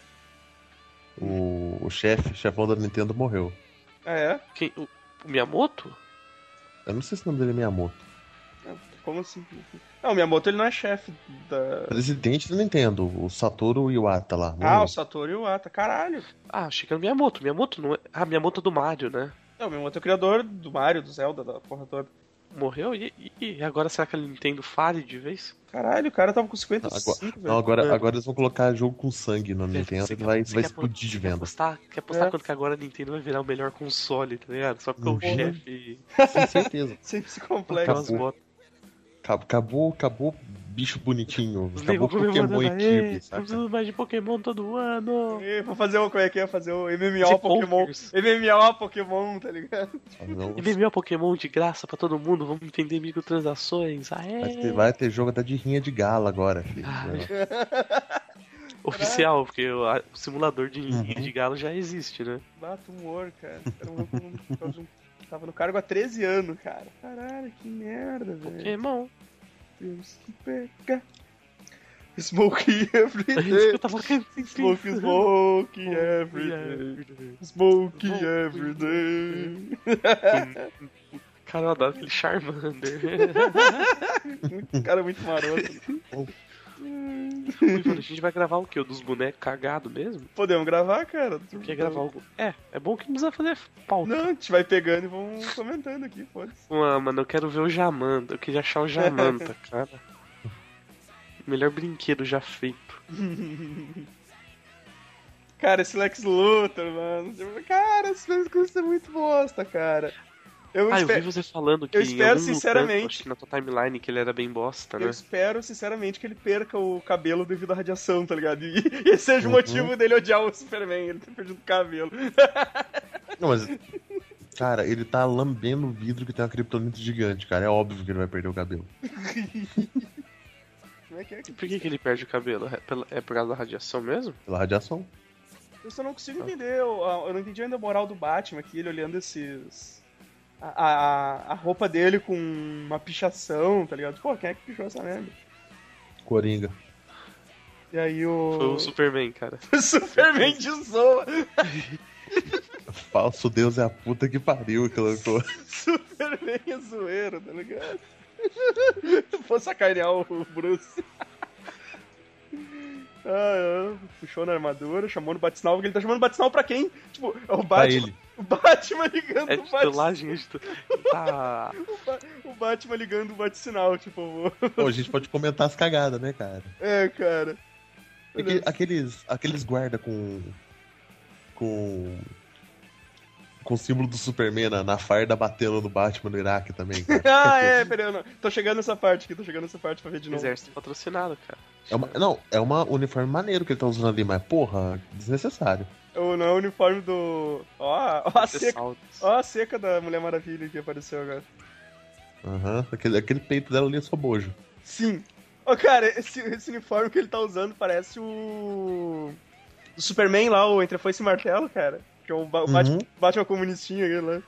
O, o chefe, chefão da Nintendo morreu. Ah, é? Quem, o, o Miyamoto? Eu não sei se o nome dele é Miyamoto. Como assim? Não, o Miyamoto ele não é chefe da. Presidente da Nintendo, o Satoru Iwata lá. Ah, morreu. o Satoru Iwata, caralho. Ah, achei que era o Miyamoto. Miyamoto não é. Ah, Miyamoto do Mario, né? É o mesmo outro criador do Mario, do Zelda, da porra toda. Morreu? E, e, e agora será que a Nintendo fale de vez? Caralho, o cara tava com cinquenta e cinco, Agora, velho. não, agora, agora eles vão colocar jogo com sangue na Nintendo Você e quer- vai, você vai quer explodir de Quer venda. apostar, quer apostar É. quanto que agora a Nintendo vai virar o melhor console, tá ligado? Só porque o Uhum. chefe Com certeza. Sempre se aquelas complexo. Acabou. botas. Acabou, acabou, acabou bicho bonitinho. Os Acabou negros comemorando, Pokémon "Aê, equipe, não saca? preciso mais de Pokémon todo ano. E vou fazer o. Como é que é? Fazer o M M O Fazer Pokémon. Pokers. M M O Pokémon, tá ligado? Não, M M O Pokémon de graça pra todo mundo, vamos entender microtransações. vai, Aê! ter, vai ter jogo até de rinha de gala agora, filho. Ah, Oficial, porque o, a- o simulador de, Uhum. de galo já existe, né? Bato humor, cara. Era um- um- Tava no cargo há treze anos, cara. Caralho, que merda, velho. Pokémon. Temos que pegar. Smoke É isso que everyday. eu tava querendo Smoke, smoke everyday. Smoke everyday. Cara, eu adoro aquele Charmander. Cara, muito maroto. Ui, mano, a gente vai gravar o quê? O dos bonecos cagados mesmo? Podemos gravar, cara. Quer gravar algo? É, é bom que não precisa fazer pauta. Não, a gente vai pegando e vamos comentando aqui, foda-se. Ah, mano, eu quero ver o Jamanta. Eu queria achar o Jamanta, cara. Melhor brinquedo já feito. Cara, esse Lex Luthor, mano. Cara, esse Lex Luthor é muito bosta, cara. Eu, Ah, eu vi espero, você falando que eu em espero algum sinceramente- canto, acho que na tua timeline que ele era bem bosta, né? eu espero, sinceramente, que ele perca o cabelo devido à radiação, tá ligado? E, e esse seja o Uhum. motivo dele odiar o Superman, ele ter perdido o cabelo. Não, mas. Cara, ele tá lambendo o vidro que tem uma criptonita gigante, cara. É óbvio que ele vai perder o cabelo. Como é que é? E por que, que ele perde o cabelo? É, pela- é por causa da radiação mesmo? Pela radiação. Eu só não consigo entender, eu, eu não entendi ainda a moral do Batman aqui, ele olhando esses... A, a, a roupa dele com uma pichação, tá ligado? Pô, quem é que pichou essa merda? Coringa. E aí o... Foi o Superman, cara. o Superman de zoa. Falso Deus é a puta que pariu que colocou. Superman é zoeiro, tá ligado? Vou sacanear o Bruce. Ah, é. Puxou na armadura, chamou no Bat-Sinal, porque ele tá chamando o Bat-Sinal pra quem? Tipo, é o Pra Batman. ele. O Batman ligando É o de Bat-Sinal. trollagem, é de tro- Tá. O, Ba- o Batman ligando o Bat-Sinal, tipo, vou- Pô, a gente pode comentar as cagadas, né, cara? é, cara. Aque- Aqueles, aqueles guarda com. Com. Com o símbolo do Superman na, na farda batendo no Batman no Iraque também, cara. Ah, é, peraí, eu não. Tô chegando nessa parte aqui, tô chegando nessa parte pra ver de novo. Exército patrocinado, cara. É uma, não, é uma uniforme maneiro que ele tá usando ali, mas porra, desnecessário. Ou não é o uniforme do. Ó, ó a seca. Ressaltos. Ó a seca da Mulher Maravilha que apareceu agora. Aham, aquele, aquele peito dela ali é só bojo. Sim. Ô, cara, esse, esse uniforme que ele tá usando parece o. O Superman lá, o Entre a Foice e Martelo, cara. Que é o, ba o Uhum. Batman, Batman comunistinho aquele lá.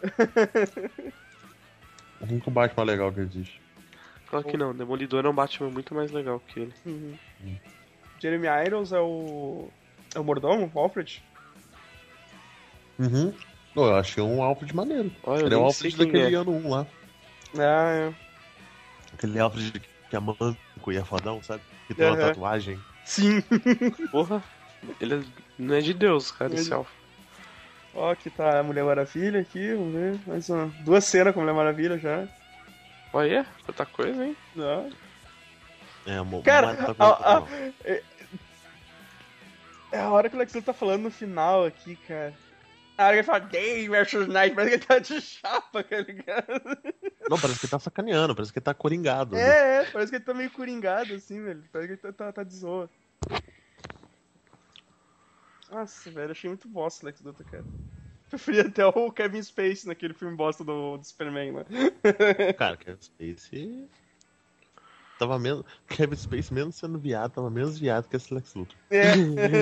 O único Batman legal que existe. Claro que não, Demolidor é um Batman muito mais legal que ele. Uhum. Jeremy Irons é o. É o mordomo, o Alfred? Uhum. Pô, eu achei um Alfred maneiro. Olha, eu Ele é o nem Alfred sei quem daquele é. ano um lá. Ah, é. Aquele Alfred que é manco e é fodão, sabe? Que tem uma Aham. tatuagem. Sim. Porra, ele é- não é de Deus, cara, esse Ele- Alpha. Ó, aqui tá a Mulher Maravilha aqui, vamos ver. Mais uma. Duas cenas com a Mulher Maravilha já. Olha, quanta coisa, hein? Já. É, amor. Cara, não tá a- a- não. É a hora que o Lex Luthor tá falando no final aqui, cara. A hora que ele fala Day versus Night, parece que ele tá de chapa, tá ligado? Não, parece que ele tá sacaneando, parece que ele tá coringado. né? É, é, parece que ele tá meio coringado assim, velho. Parece que ele tá, tá, tá de zoa. Nossa, velho, achei muito bosta o Lex Luthor, cara. Preferi até o Kevin Spacey naquele filme bosta do, do Superman, né? Cara, Kevin Spacey. Tava menos. Kevin Spacey, mesmo sendo viado, tava menos viado que esse Lex Luthor. É.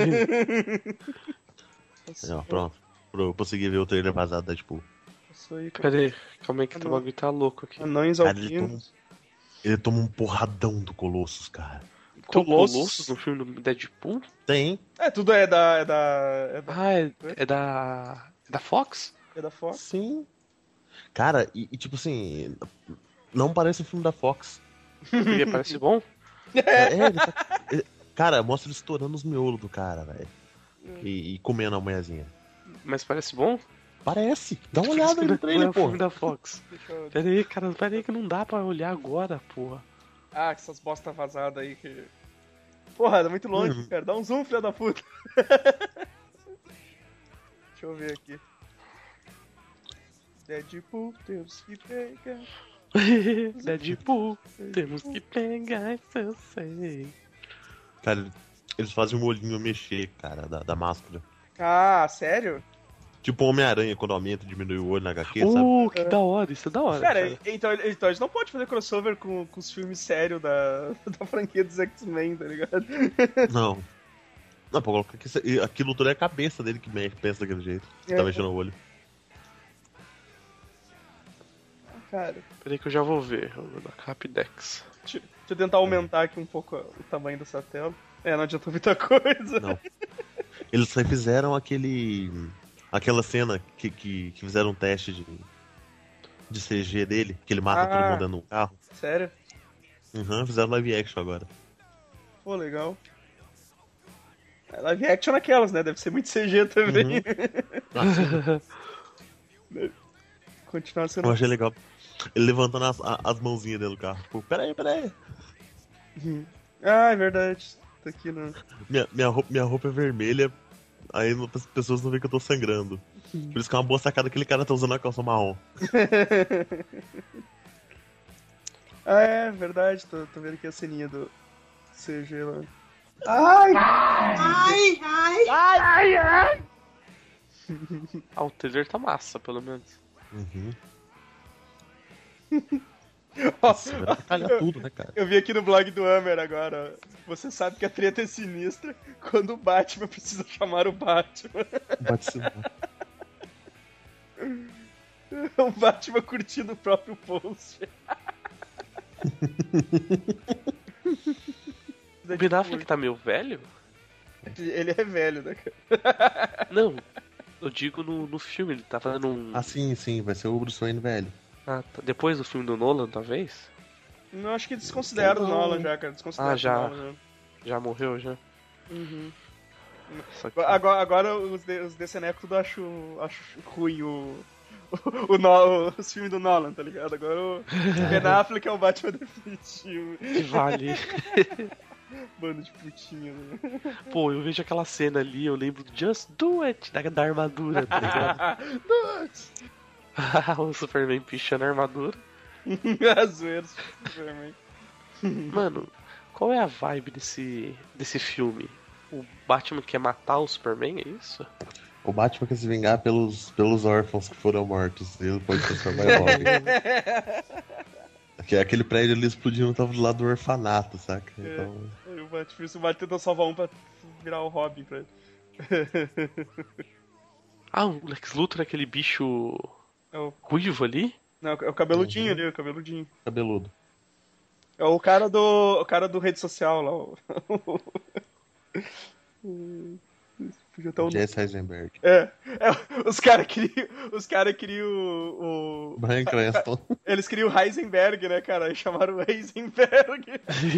Aí, ó, pronto. Eu consegui ver o trailer vazado da Deadpool. Isso aí, cara. Pera aí, calma aí que Ah, o não. bagulho tá louco aqui. Anões Cara, ele toma, alpinos. ele toma um porradão do Colossus, cara. Tem o Colossus? Colossus no filme do Deadpool? Tem. É, tudo é da. É da. É da, Ah, é, é da. É da Fox? é da Fox. Sim. Cara, e, e tipo assim. Não parece um filme da Fox. Porque parece bom? É, ele tá- ele- cara, mostra ele estourando os miolos do cara, velho. E, e comendo a mulherzinha. Mas parece bom? Parece. Dá uma Por isso olhada que aí no não é trailer, o pô. filme da Fox. Deixa eu... Pera aí, cara, pera aí que não dá pra olhar agora, porra. Ah, essas bosta vazadas aí que... Porra, tá muito longe, Uhum. cara. Dá um zoom, filha da puta. Deixa eu ver aqui. Deadpool, temos que pegar. Deadpool, temos que pegar, isso eu sei. Cara, eles fazem o olhinho mexer, cara, da, da máscara. Ah, sério? Tipo o Homem-Aranha, quando aumenta e diminui o olho na H Q, sabe? Uh, que da hora, isso é da hora. Cara, Cara, então, então a gente não pode fazer crossover com, com os filmes sérios da, da franquia dos X-Men, tá ligado? Não. Não, pô, coloca que aquilo tudo é a cabeça dele que mexe, pensa daquele jeito. Que tá É. mexendo o olho. Cara, peraí que eu já vou ver. Eu vou na Capidex. deixa, deixa eu tentar aumentar aqui um pouco o tamanho dessa tela. É, não adiantou muita coisa. Não. Eles refizeram aquele. Aquela cena que, que, que fizeram um teste de. De C G dele, que ele mata Ah. todo mundo dentro de um carro. Sério? Uhum, fizeram live action agora. Pô, legal. É, live action naquelas, né? Deve ser muito C G também. Uhum. Ah, sim. Continuar sendo... Eu achei legal. Ele levantando as, a- as mãozinhas dentro do carro. Tipo, peraí, peraí. Ah, é verdade. Tá aqui no... Minha, minha, roupa, minha roupa é vermelha, aí não- as pessoas não veem que eu tô sangrando. Por isso que é uma boa sacada aquele cara tá usando a calça marrom. Ah, é verdade. Tô, tô vendo aqui a ceninha do C G lá. Ai! Ai! Ai! Ai! Ai! Ah, o trailer tá massa, pelo menos. Uhum. Ó, Nossa, vai calhar tudo, né, cara? eu vi aqui no blog do Hammer agora. Ó. Você sabe que a treta é sinistra quando o Batman precisa chamar o Batman. Bate cima. O Batman curtindo o próprio post. O Ben Affleck tá meio velho? Ele é velho, né, cara? Não, eu digo no, no filme, ele tá fazendo um... Ah, sim, sim, vai ser o Bruce Wayne velho. Ah, tá. Depois do filme do Nolan, talvez? Não, acho que desconsidera o Não. Nolan já, cara. Desconsidera Ah, já. o Nolan, já. Já morreu, já? Uhum. Só que... Agora, agora os, de, os Decenecos tudo acho, acho ruim o, o, o, No- os filmes do Nolan, tá ligado? Agora o Ben Affleck é o Batman definitivo. que vale. Bando de putinha, né? Pô, eu vejo aquela cena ali, eu lembro do Just Do It, da, da armadura, tá ligado? O Superman pichando a armadura. As zoeiras do Superman. Mano, qual é a vibe desse, desse filme? O Batman quer matar o Superman, é isso? O Batman quer se vingar pelos, pelos órfãos que foram mortos. Ele pode transformar em Robin. Aquele- Aquele prédio ali explodindo tava do lado do orfanato, saca? Então, Aí o Batman, o Batman tentou salvar um pra virar o Robin pra ele. Ah, o Lex Luthor é aquele bicho É o, ruivo ali? não, é o cabeludinho ali, o cabeludinho. cabeludo. É o cara do. O cara do rede social lá. O... Podia até o... Jesse Eisenberg. É, é, os caras queriam. Os caras queriam o. o- Bryan Cranston. Eles queriam o Heisenberg, né, cara? Aí chamaram o Heisenberg.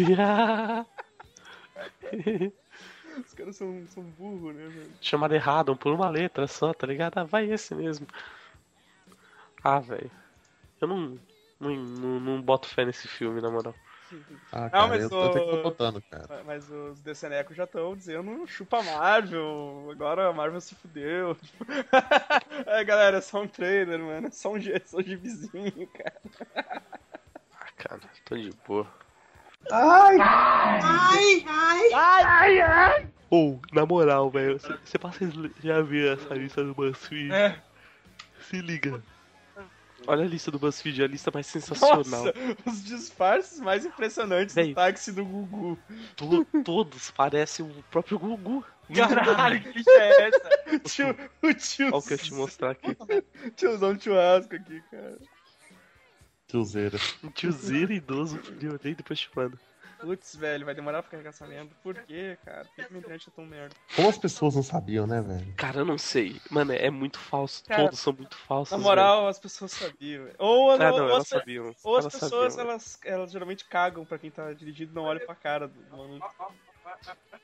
Os caras são, são burros, né, velho? Chamaram errado, por uma letra só, tá ligado? Ah, vai esse mesmo. Ah, velho. Eu não, não, não, não boto fé nesse filme, na moral. Ah, cara, mas eu, o- eu até que tô botando, cara. Mas os Decenecos já estão dizendo chupa Marvel, agora a Marvel se fudeu. É, galera, é só um trailer, mano. É só um, gi- é só um gibizinho, cara. Ah, cara, tô de boa. Ai! Ai! Ai! Ai! Ou, na moral, velho, você passa já viu essa lista do BuzzFeed? É. Se liga. Olha a lista do BuzzFeed, é a lista mais sensacional. Nossa, os disfarces mais impressionantes Véi. do táxi do Gugu. To- todos parecem o próprio Gugu. Caralho, que lista é essa? O tio, o tio, Olha o que eu te mostrar aqui. tiozão de churrasco aqui, cara. Tiozeira. Um tiozeiro idoso, eu olhei depois te mando. Putz, velho, vai demorar pra carregar essa lenda. Por quê, cara? Por que minha internet é tão merda? Como as pessoas não sabiam, né, velho? Cara, eu não sei. Mano, é muito falso. Cara, Todos são muito falsos. Na velho. moral, as pessoas sabiam. velho. Ou, Ah, ou, não, ou elas as, sabiam. ou as Elas pessoas, sabiam. elas, elas geralmente cagam pra quem tá dirigindo e não olha pra cara do do maluco.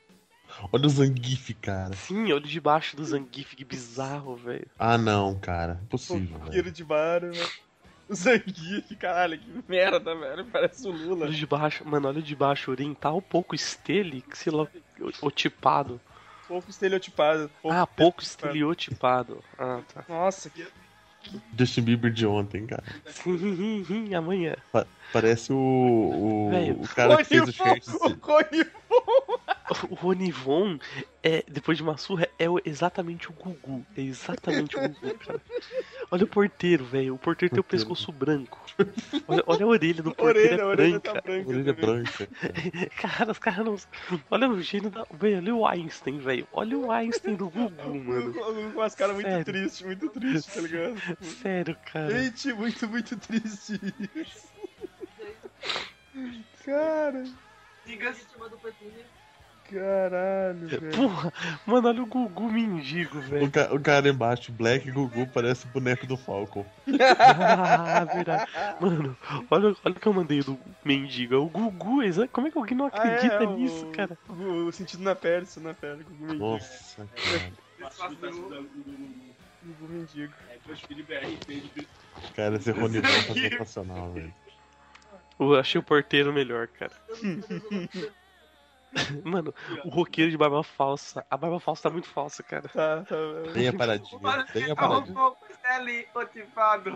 Olha o Zangief, cara. Sim, olho de baixo do Zangief, que bizarro, velho. Ah, não, cara. Impossível, velho. Roqueiro de bar, velho. O Zangief, caralho, que merda, velho. Parece o Lula. Olho de baixo, mano, olho de baixo, oriental, um pouco estele, que sei lá, otipado. Pouco estereotipado. Pouco Ah, pouco estereotipado. estereotipado. Ah, tá. Nossa, que... Justin Bieber de ontem, cara. Sim, amanhã. Pa- parece o, o, Velho. o cara que fez o shirt. O Conivon. O Ronivon, é, depois de uma surra, é o- exatamente o Gugu. É exatamente o Gugu, cara. Olha o porteiro, velho. O porteiro tem o Porteiro. pescoço branco. Olha, olha a orelha do porteiro, Orelha, a é orelha branca. tá branca. Orelha também. branca. Cara, os caras não... Olha o gênio da... Velho, olha o Einstein, velho. Olha o Einstein do Gugu, mano. Com, com as caras muito Sério. tristes, muito tristes, tá ligado? Sério, cara. Gente, muito, muito triste. Cara, Diga-se. caralho, velho. Porra, mano, olha o Gugu mendigo, O, velho. ca- o cara embaixo, Black Gugu, parece o boneco do Falcon. Ah, verdade. Mano, olha, olha o que eu mandei do mendigo. É o Gugu, exa- como é que alguém não Ah, é, acredita é, o- nisso, cara? O, o sentido na pele, isso na pele. Gugu mendigo. Nossa, cara. Gugu mendigo. Cara, esse Ronivon tá sensacional, velho. Eu achei o porteiro melhor, cara. Mano, o roqueiro de barba falsa. A barba falsa tá muito falsa, cara. Tá, tá. Bem a paradinha, bem a paradinha. Estereotipado.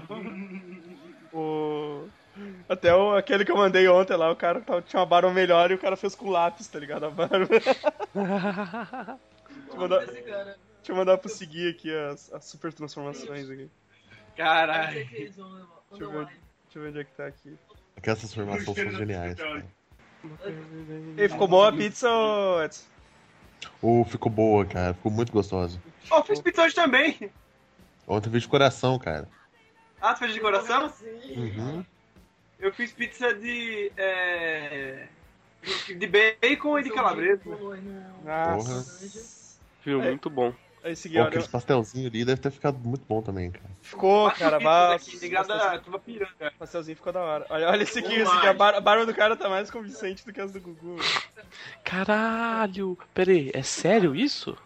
O... Até o, aquele que eu mandei ontem lá, o cara tava- tinha uma barba melhor e o cara fez com lápis, tá ligado? A barba. Deixa eu mandar, deixa eu mandar pro seguir aqui as, as super transformações aqui. Caralho. Deixa eu, ver, deixa eu ver onde é que tá aqui. Aquelas transformações são geniais, cara. E aí, ficou boa a pizza, ô Edson? Oh, ficou boa, cara. Ficou muito gostosa. Ó, fiz pizza hoje também. Ontem eu fiz de coração, cara. Ah, tu fez de coração? Uhum. Eu fiz pizza de. É... De bacon e de calabresa. Nossa. Viu? É. Muito bom. Aí, segui, Pô, olha. aqueles pastelzinhos ali deve ter ficado muito bom também, cara. Ficou, cara, bah, Ligada à tua piranga. o pastelzinho ficou da hora. Olha, olha esse aqui, esse aqui, a bar- a barba do cara tá mais convincente do que as do Gugu. Caralho! Pera aí, é sério isso?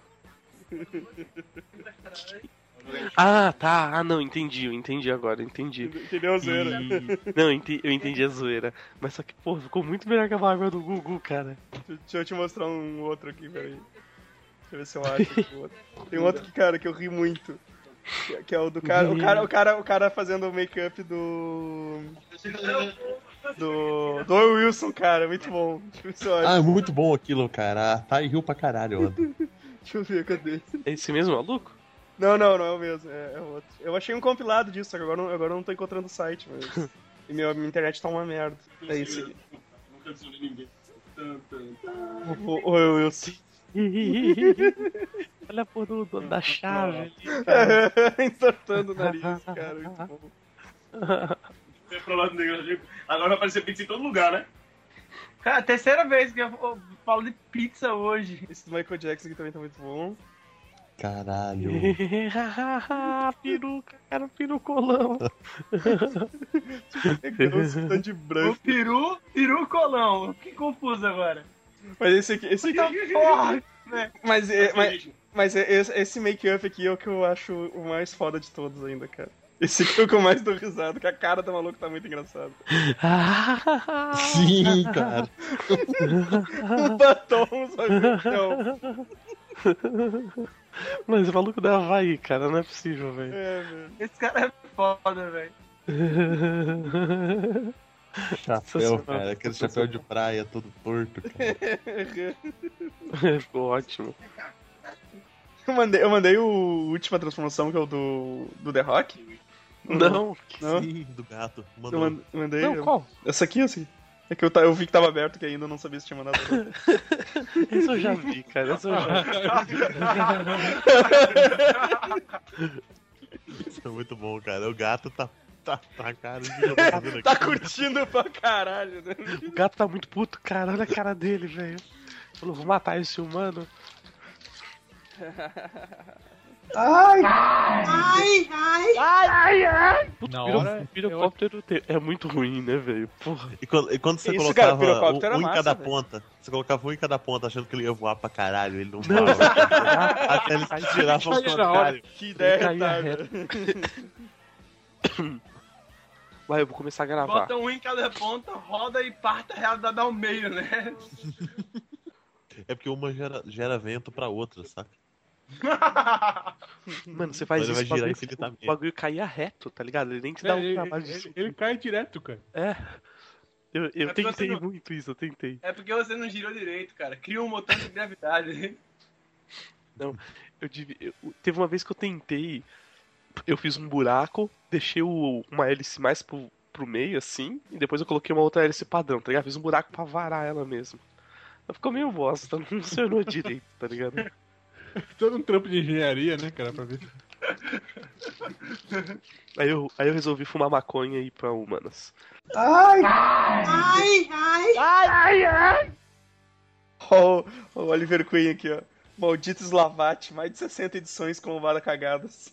Ah, tá. Ah, não, entendi. Eu entendi agora, entendi. Entendeu a zoeira? E... Não, eu ente- eu entendi a zoeira. Mas só que, pô, ficou muito melhor que a barba do Gugu, cara. Deixa eu te mostrar um outro aqui, peraí. Deixa eu ver se eu acho aqui o outro. Tem um outro que, cara, que eu ri muito. Que, que é o do cara. O cara, o cara, o cara fazendo o make-up do. Do. Do Owen Wilson, cara, muito bom. Deixa eu ver se eu acho. Ah, é muito bom aquilo, cara. Ah, tá e riu pra caralho ontem. Deixa eu ver, cadê? É esse mesmo maluco? Não, não, não é o mesmo, é, é outro. Eu achei um compilado disso, só que agora, não- agora eu não tô encontrando o site, mas. E meu, minha internet tá uma merda. É isso aqui. O o Owen Wilson. Olha a porra do, do- da chave ali, cara. Entortando o nariz, cara, muito bom. Agora vai aparecer pizza em todo lugar, né? Cara, terceira vez que eu eu falo de pizza hoje. Esse do Michael Jackson aqui também tá muito bom. Caralho. Peruca, cara, perucolão. Pegou esse tanto de O branco. peru, peru colão. Que confuso agora. Mas esse aqui, esse Tá aqui. porra, né? Mas, é, mas, mas é, esse, esse make-up aqui é o que eu acho o mais foda de todos ainda, cara. Esse aqui é o que eu mais dou risada, que a cara do maluco tá muito engraçada. Sim, cara. Um batom, sabe? Não. Mas o maluco da Havaí, cara, não é possível, velho. É, velho. Esse cara é foda, velho. Chapéu, cara. Aquele chapéu de praia todo torto, cara. Ficou ótimo. Eu mandei, eu mandei o última transformação, que é o do, do The Rock. Não, Não? Sim, do gato. Eu Mandou. man- mandei. não, qual? Essa aqui, assim. É que eu, ta- eu vi que tava aberto, que ainda não sabia se tinha mandado. Esse eu já vi, cara, esse eu já vi. Isso é muito bom, cara. O gato tá, tá, tá cara de que eu tô fazendo aqui. Tá curtindo pra caralho, né? O gato tá muito puto, cara, olha a cara dele, velho. Falou, vou matar esse humano. Ai! Ai! Ai! Ai! Ai! Puta, Na piro- hora, pirocóptero te- é muito ruim, né, velho? Porra. E quando, e quando você Isso, cara, colocava pirocóptero era um, um em massa, cada velho. ponta, você colocava um em cada ponta achando que ele ia voar pra caralho, ele não voava. Até ele se girava ao Caía na hora. contrário. Que ideia Caía retada. Vai, eu vou começar a gravar. Bota um em cada ponta, roda e parta a realidade ao meio, né? É porque uma gera, gera vento pra outra, saca? Mano, você faz Ele vai isso, o girar bagulho, infinitamente. o bagulho caía reto, tá ligado? Ele nem te dá É, um ele, trabalho de ele- subir. ele cai direto, cara. É. Eu, eu É porque você tentei não- muito isso, eu tentei. É porque você não girou direito, cara. Cria um motor de gravidade. Eu devia- eu- teve uma vez que eu tentei, eu fiz um buraco, deixei o- uma hélice mais pro, pro meio, assim, e depois eu coloquei uma outra hélice padrão, tá ligado? Fiz um buraco pra varar ela mesmo. Ela ficou meio bosta, não funcionou direito, tá ligado? Todo um trampo de engenharia, né, cara, pra ver. Aí eu, aí eu resolvi fumar maconha e ir pra humanas. Ai! Ai! Ai! Ai! Ai! Ó, o Oliver Queen aqui, ó. Maldito Slavat, mais de sessenta edições com lombada cagadas.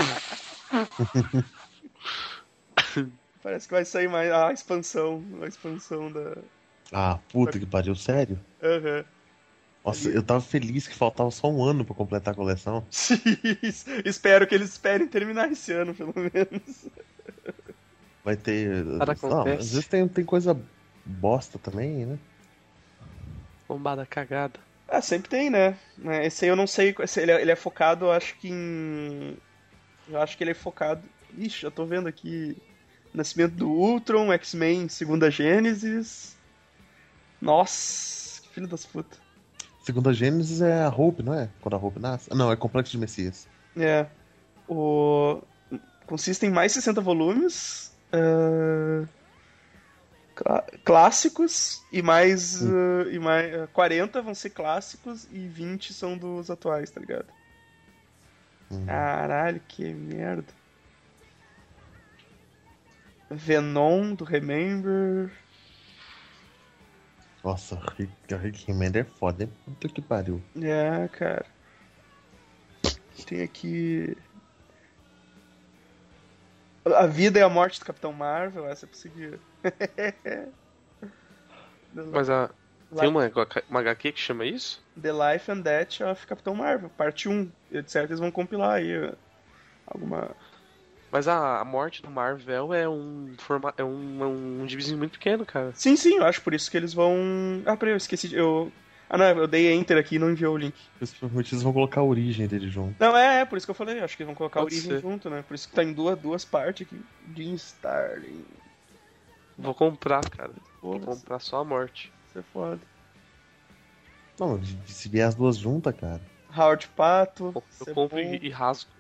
Parece que vai sair mais a expansão, a expansão da... Ah, puta que pariu, sério? Aham. Nossa, eu tava feliz que faltava só um ano pra completar a coleção. Espero que eles esperem terminar esse ano, pelo menos. Vai ter. Nada Não, acontece. às vezes tem, tem coisa bosta também, né? Lombada cagada. Ah, sempre tem, né? Esse aí eu não sei. Esse, ele, é, ele é focado, eu acho que em. Eu acho que ele é focado. Ixi, eu tô vendo aqui. Nascimento do Ultron, X-Men Segunda Gênesis. Nossa, que filho das putas. Segunda Gênesis é a Hope, não é? Quando a Hope nasce? Ah, não, é Complexo de Messias. É. O... Consiste em mais sessenta volumes. Uh... clá- Clássicos. E mais. Uh, e mais uh, quarenta vão ser clássicos e vinte são dos atuais, tá ligado? Hum. Caralho, que merda. Venom do Remember. Nossa, o Rick, o Rick Remender é foda, hein? Puta que pariu. É, cara. Tem aqui. A Vida e a Morte do Capitão Marvel, essa é possível. Mas a. Tem uma, uma H Q que chama isso? The Life and Death of Capitão Marvel, parte um. Eu de certo eles vão compilar aí ó, alguma. Mas a, a morte do Marvel é um forma, é um, é um divisinho muito pequeno, cara. Sim, sim, eu acho por isso que eles vão. Ah, peraí, eu esqueci de. Eu... Ah, não, eu dei Enter aqui e não enviou o link. Provavelmente eles vão colocar a origem dele junto. Não, é, é por isso que eu falei, acho que eles vão colocar Pode a origem ser. junto, né? Por isso que tá em duas, duas partes aqui. Jim Starlin. Vou comprar, cara. Vou Porra, comprar só a morte. isso é foda. Não, se vier as duas juntas, cara. Howard Pato. Eu isso é compro bom. e, e rasgo.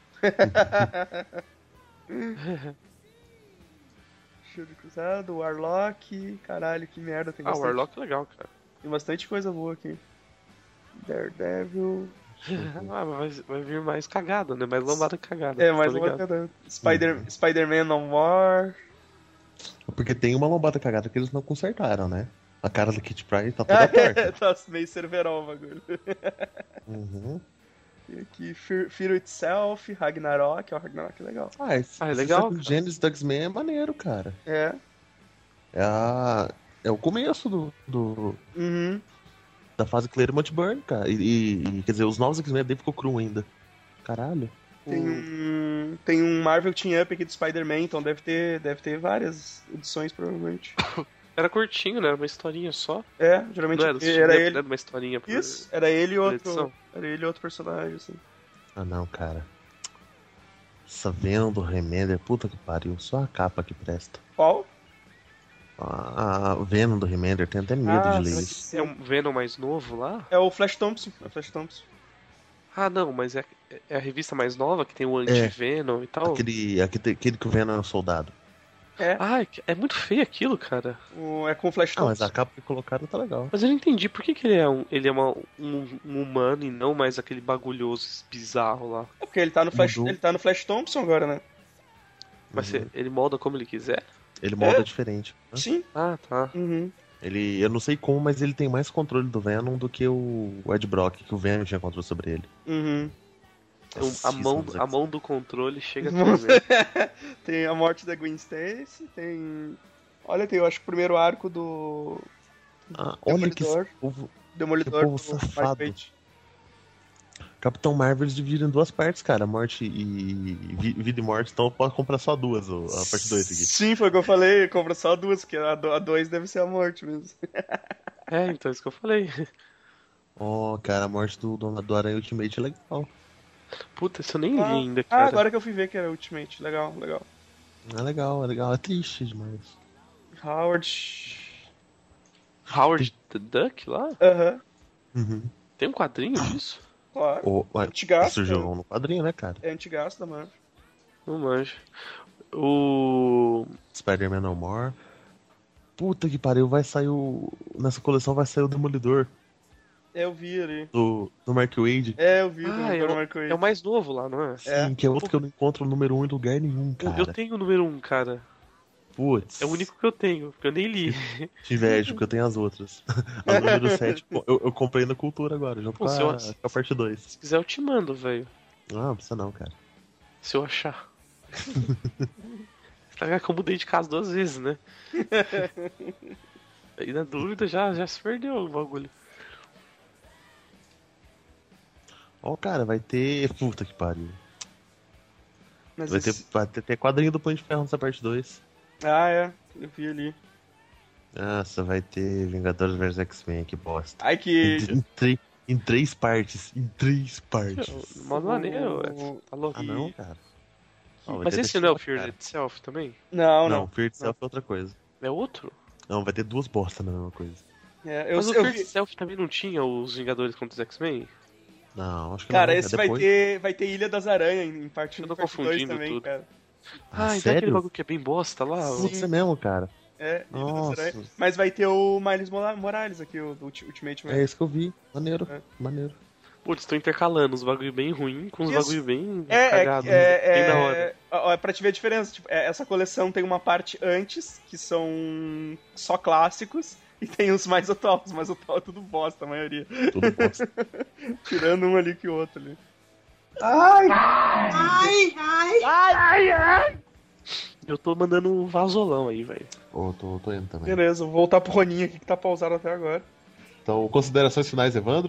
Shield Cruzado, Warlock. Caralho, que merda. Tem Ah, o bastante, Warlock é legal, cara. tem bastante coisa boa aqui. Daredevil. Ah, mas vai, vai vir mais cagada, né? Mais lombada cagada. É, tá mais uma ligado? cada. Spider, Spider-Man No More. Porque tem uma lombada cagada que eles não consertaram, né? A cara do Kit Pryde tá toda torta. Tá meio cerverol o bagulho. Uhum. Tem aqui Fear, Fear Itself, Ragnarok. Ó, Ragnarok é legal. Ah, esse, Ah, é esse legal, Second cara. Genesis do X-Men é maneiro, cara. É. É, a, é o começo do, do- Uhum. da fase Claremont Burn, cara. E, e- e, quer dizer, os novos X-Men dele ficou cru ainda. Caralho. Tem um, tem um Marvel Team Up aqui do Spider-Man, então deve ter, deve ter várias edições, provavelmente. Era curtinho, né? Era uma historinha só. É, geralmente Não era, era não ele. era uma historinha por... Isso, era ele e por outro. edição. Era ele e outro personagem, assim. Ah, não, cara. Essa Venom do Remender, puta que pariu. Só a capa que presta. Qual? A, a Venom do Remender, tem até medo Ah, de ler sim. isso. É um Venom mais novo lá? É o Flash Thompson. É o Flash Thompson. Ah, não, mas é, é a revista mais nova que tem o anti-Venom e tal. Aquele, aquele, aquele que o Venom é um soldado. É, Ah, é, é muito feio aquilo, cara. o, é com o Flash Ah, mas Thompson. a capa que colocaram tá legal. Mas eu não entendi por que, que ele é, um, ele é uma, um, um humano e não mais aquele bagulhoso bizarro lá. É porque ele tá no Flash, Mudou. ele tá no Flash Thompson agora, né? Mas Uhum. se- ele molda como ele quiser? Ele molda É? diferente. né? Sim. Ah, tá. Uhum. Ele, eu não sei como, mas ele tem mais controle do Venom do que o, o Ed Brock, que o Venom tinha controle sobre ele. Uhum. A mão, a mão do controle chega a tremer. Tem a morte da Gwen Stacy, tem... Olha, tem, eu acho, o primeiro arco do... Ah, olha que Demolidor. povo, Demolidor que povo do safado. Mark Waid. Capitão Marvel eles dividiram em duas partes, cara. Morte e... vi- Vida e Morte, então pode comprar só duas, o- a parte dois aqui. Sim, foi o que eu falei, compra só duas, porque a do- a dois deve ser a morte mesmo. É, então, isso que eu falei. Ó, cara, a morte do, do, do Aranha Ultimate é legal. Puta, isso eu nem vi Ah, ainda, ah, cara. agora que eu fui ver que era Ultimate. Legal, legal. É legal, é legal. É triste demais. Howard... Howard the Duck lá? Aham, Uhum. Tem um quadrinho disso? claro. O, ué, Antigaço, surgiu cara. no quadrinho, né, cara? É antigaço da Marvel. Não manjo. O... Spider-Man No More. Puta que pariu, vai sair o... Nessa coleção vai sair o Demolidor É, eu vi ali. do, do Mark Waid. É, eu vi. Ah, do é o, Mark Waid. é o mais novo lá, não é? Sim, que é outro que eu não encontro o número um em lugar nenhum, Eu, cara. eu tenho o número um, cara. Putz. É o único que eu tenho, porque eu nem li. Te invejo, porque eu tenho as outras. A número sete, eu, eu comprei na Cultura agora, junto Pô, com, se eu- a, com a parte dois. Se quiser eu te mando, velho. Ah, não precisa não, cara. Se eu achar. Tá que eu mudei de casa duas vezes, né? Aí na dúvida já, já se perdeu o bagulho. Ó, cara, vai ter... Puta que pariu. Mas Vai ter, esse- vai ter, ter quadrinho do Punho de Ferro nessa parte dois. Ah, é. Eu vi ali. Nossa, vai ter Vingadores versus X-Men, que bosta. Ai, que... Em, tre- em três partes. Em três partes. Modo maneiro, ué. O- Tá louco. Ah, não, cara. Ó, vai Mas ter esse não é o desse- Fear cara. Itself também? Não, Não, não. Fear Itself é outra coisa. É outro? Não, vai ter duas bostas na mesma coisa. É, eu, Mas o eu Fear vi... Itself também não tinha os Vingadores contra os X-Men? Não, acho que Cara, não. esse é vai depois. ter, vai ter Ilha das Aranhas em parte Eu um tô e parte dois confundindo também, tudo. cara. Ah, Ah, então é aquele sério? bagulho que é bem bosta lá? Sim. Você mesmo, cara. É, Ilha das Nossa. Aranhas. Mas vai ter o Miles Mora- Morales aqui, o do Ulti- Ultimate É Man. isso que eu vi. Maneiro, É. maneiro. Putz, estão intercalando os bagulho bem ruim com os Isso. bagulho bem É, é, cagado. é, bem é, da hora. ó, é pra te ver a diferença. Tipo, é, essa coleção tem uma parte antes, que são só clássicos, e tem os mais atuais. Os mais atuais é tudo bosta, a maioria. Tudo bosta. Tirando um ali que o outro ali. Ai! Ai! Ai! Ai! Ai! Eu tô mandando um vasolão aí, velho. Ô, tô, tô indo também. Beleza, vou voltar pro Roninho aqui que tá pausado até agora. Então, considerações finais, Evandro?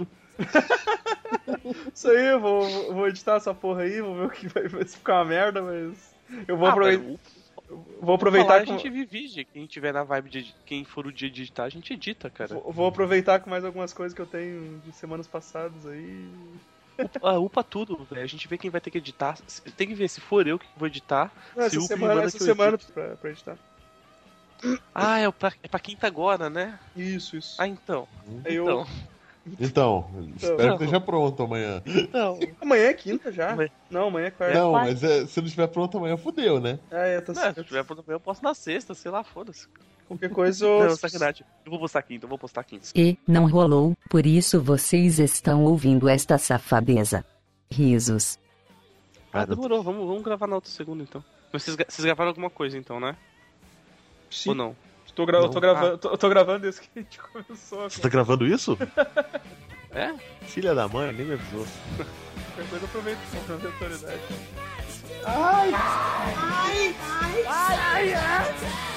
Isso aí, eu vou, vou editar essa porra aí, vou ver o que vai, vai ficar uma merda, mas. Eu vou Ah, aproveitar. velho, Vou aproveitar falar, com... a gente divide. Quem tiver na vibe de quem for o dia de editar, a gente edita, cara. vou, vou aproveitar com mais algumas coisas que eu tenho de semanas passadas aí. Upa, ah, upa tudo, velho. A gente vê quem vai ter que editar. Tem que ver se for eu que vou editar. Não, se essa upa, semana, manda essa que eu semana edito. pra, pra editar. Ah, é pra, é pra quinta agora, né? Isso, isso. Ah, então. Aí eu- Então. Então, espero Não. que esteja pronto amanhã. Então. Amanhã é quinta já? Amanhã. Não, amanhã é quarta. Não, quarta. mas é, se não estiver pronto amanhã, fudeu, né? Ah, é, tá Não, certo. se tiver pronto amanhã, eu posso na sexta, sei lá, foda-se. Qualquer coisa eu... Não, sacanagem. Eu vou postar quinta, eu vou postar quinta. E não rolou, por isso vocês estão ouvindo esta safadeza. Risos. Ah, demorou, vamos, vamos gravar na outra segunda então. Vocês, gra- vocês gravaram alguma coisa então, né? Sim. Ou não? Tô, gra... Não. tô, gravando, tô, tô gravando desde que a gente começou. Você tá gravando isso? É? Filha da mãe, nem me avisou. Qualquer coisa eu aproveito pra fazer autoridade. Ai! Ai! Ai! Ai! Ai!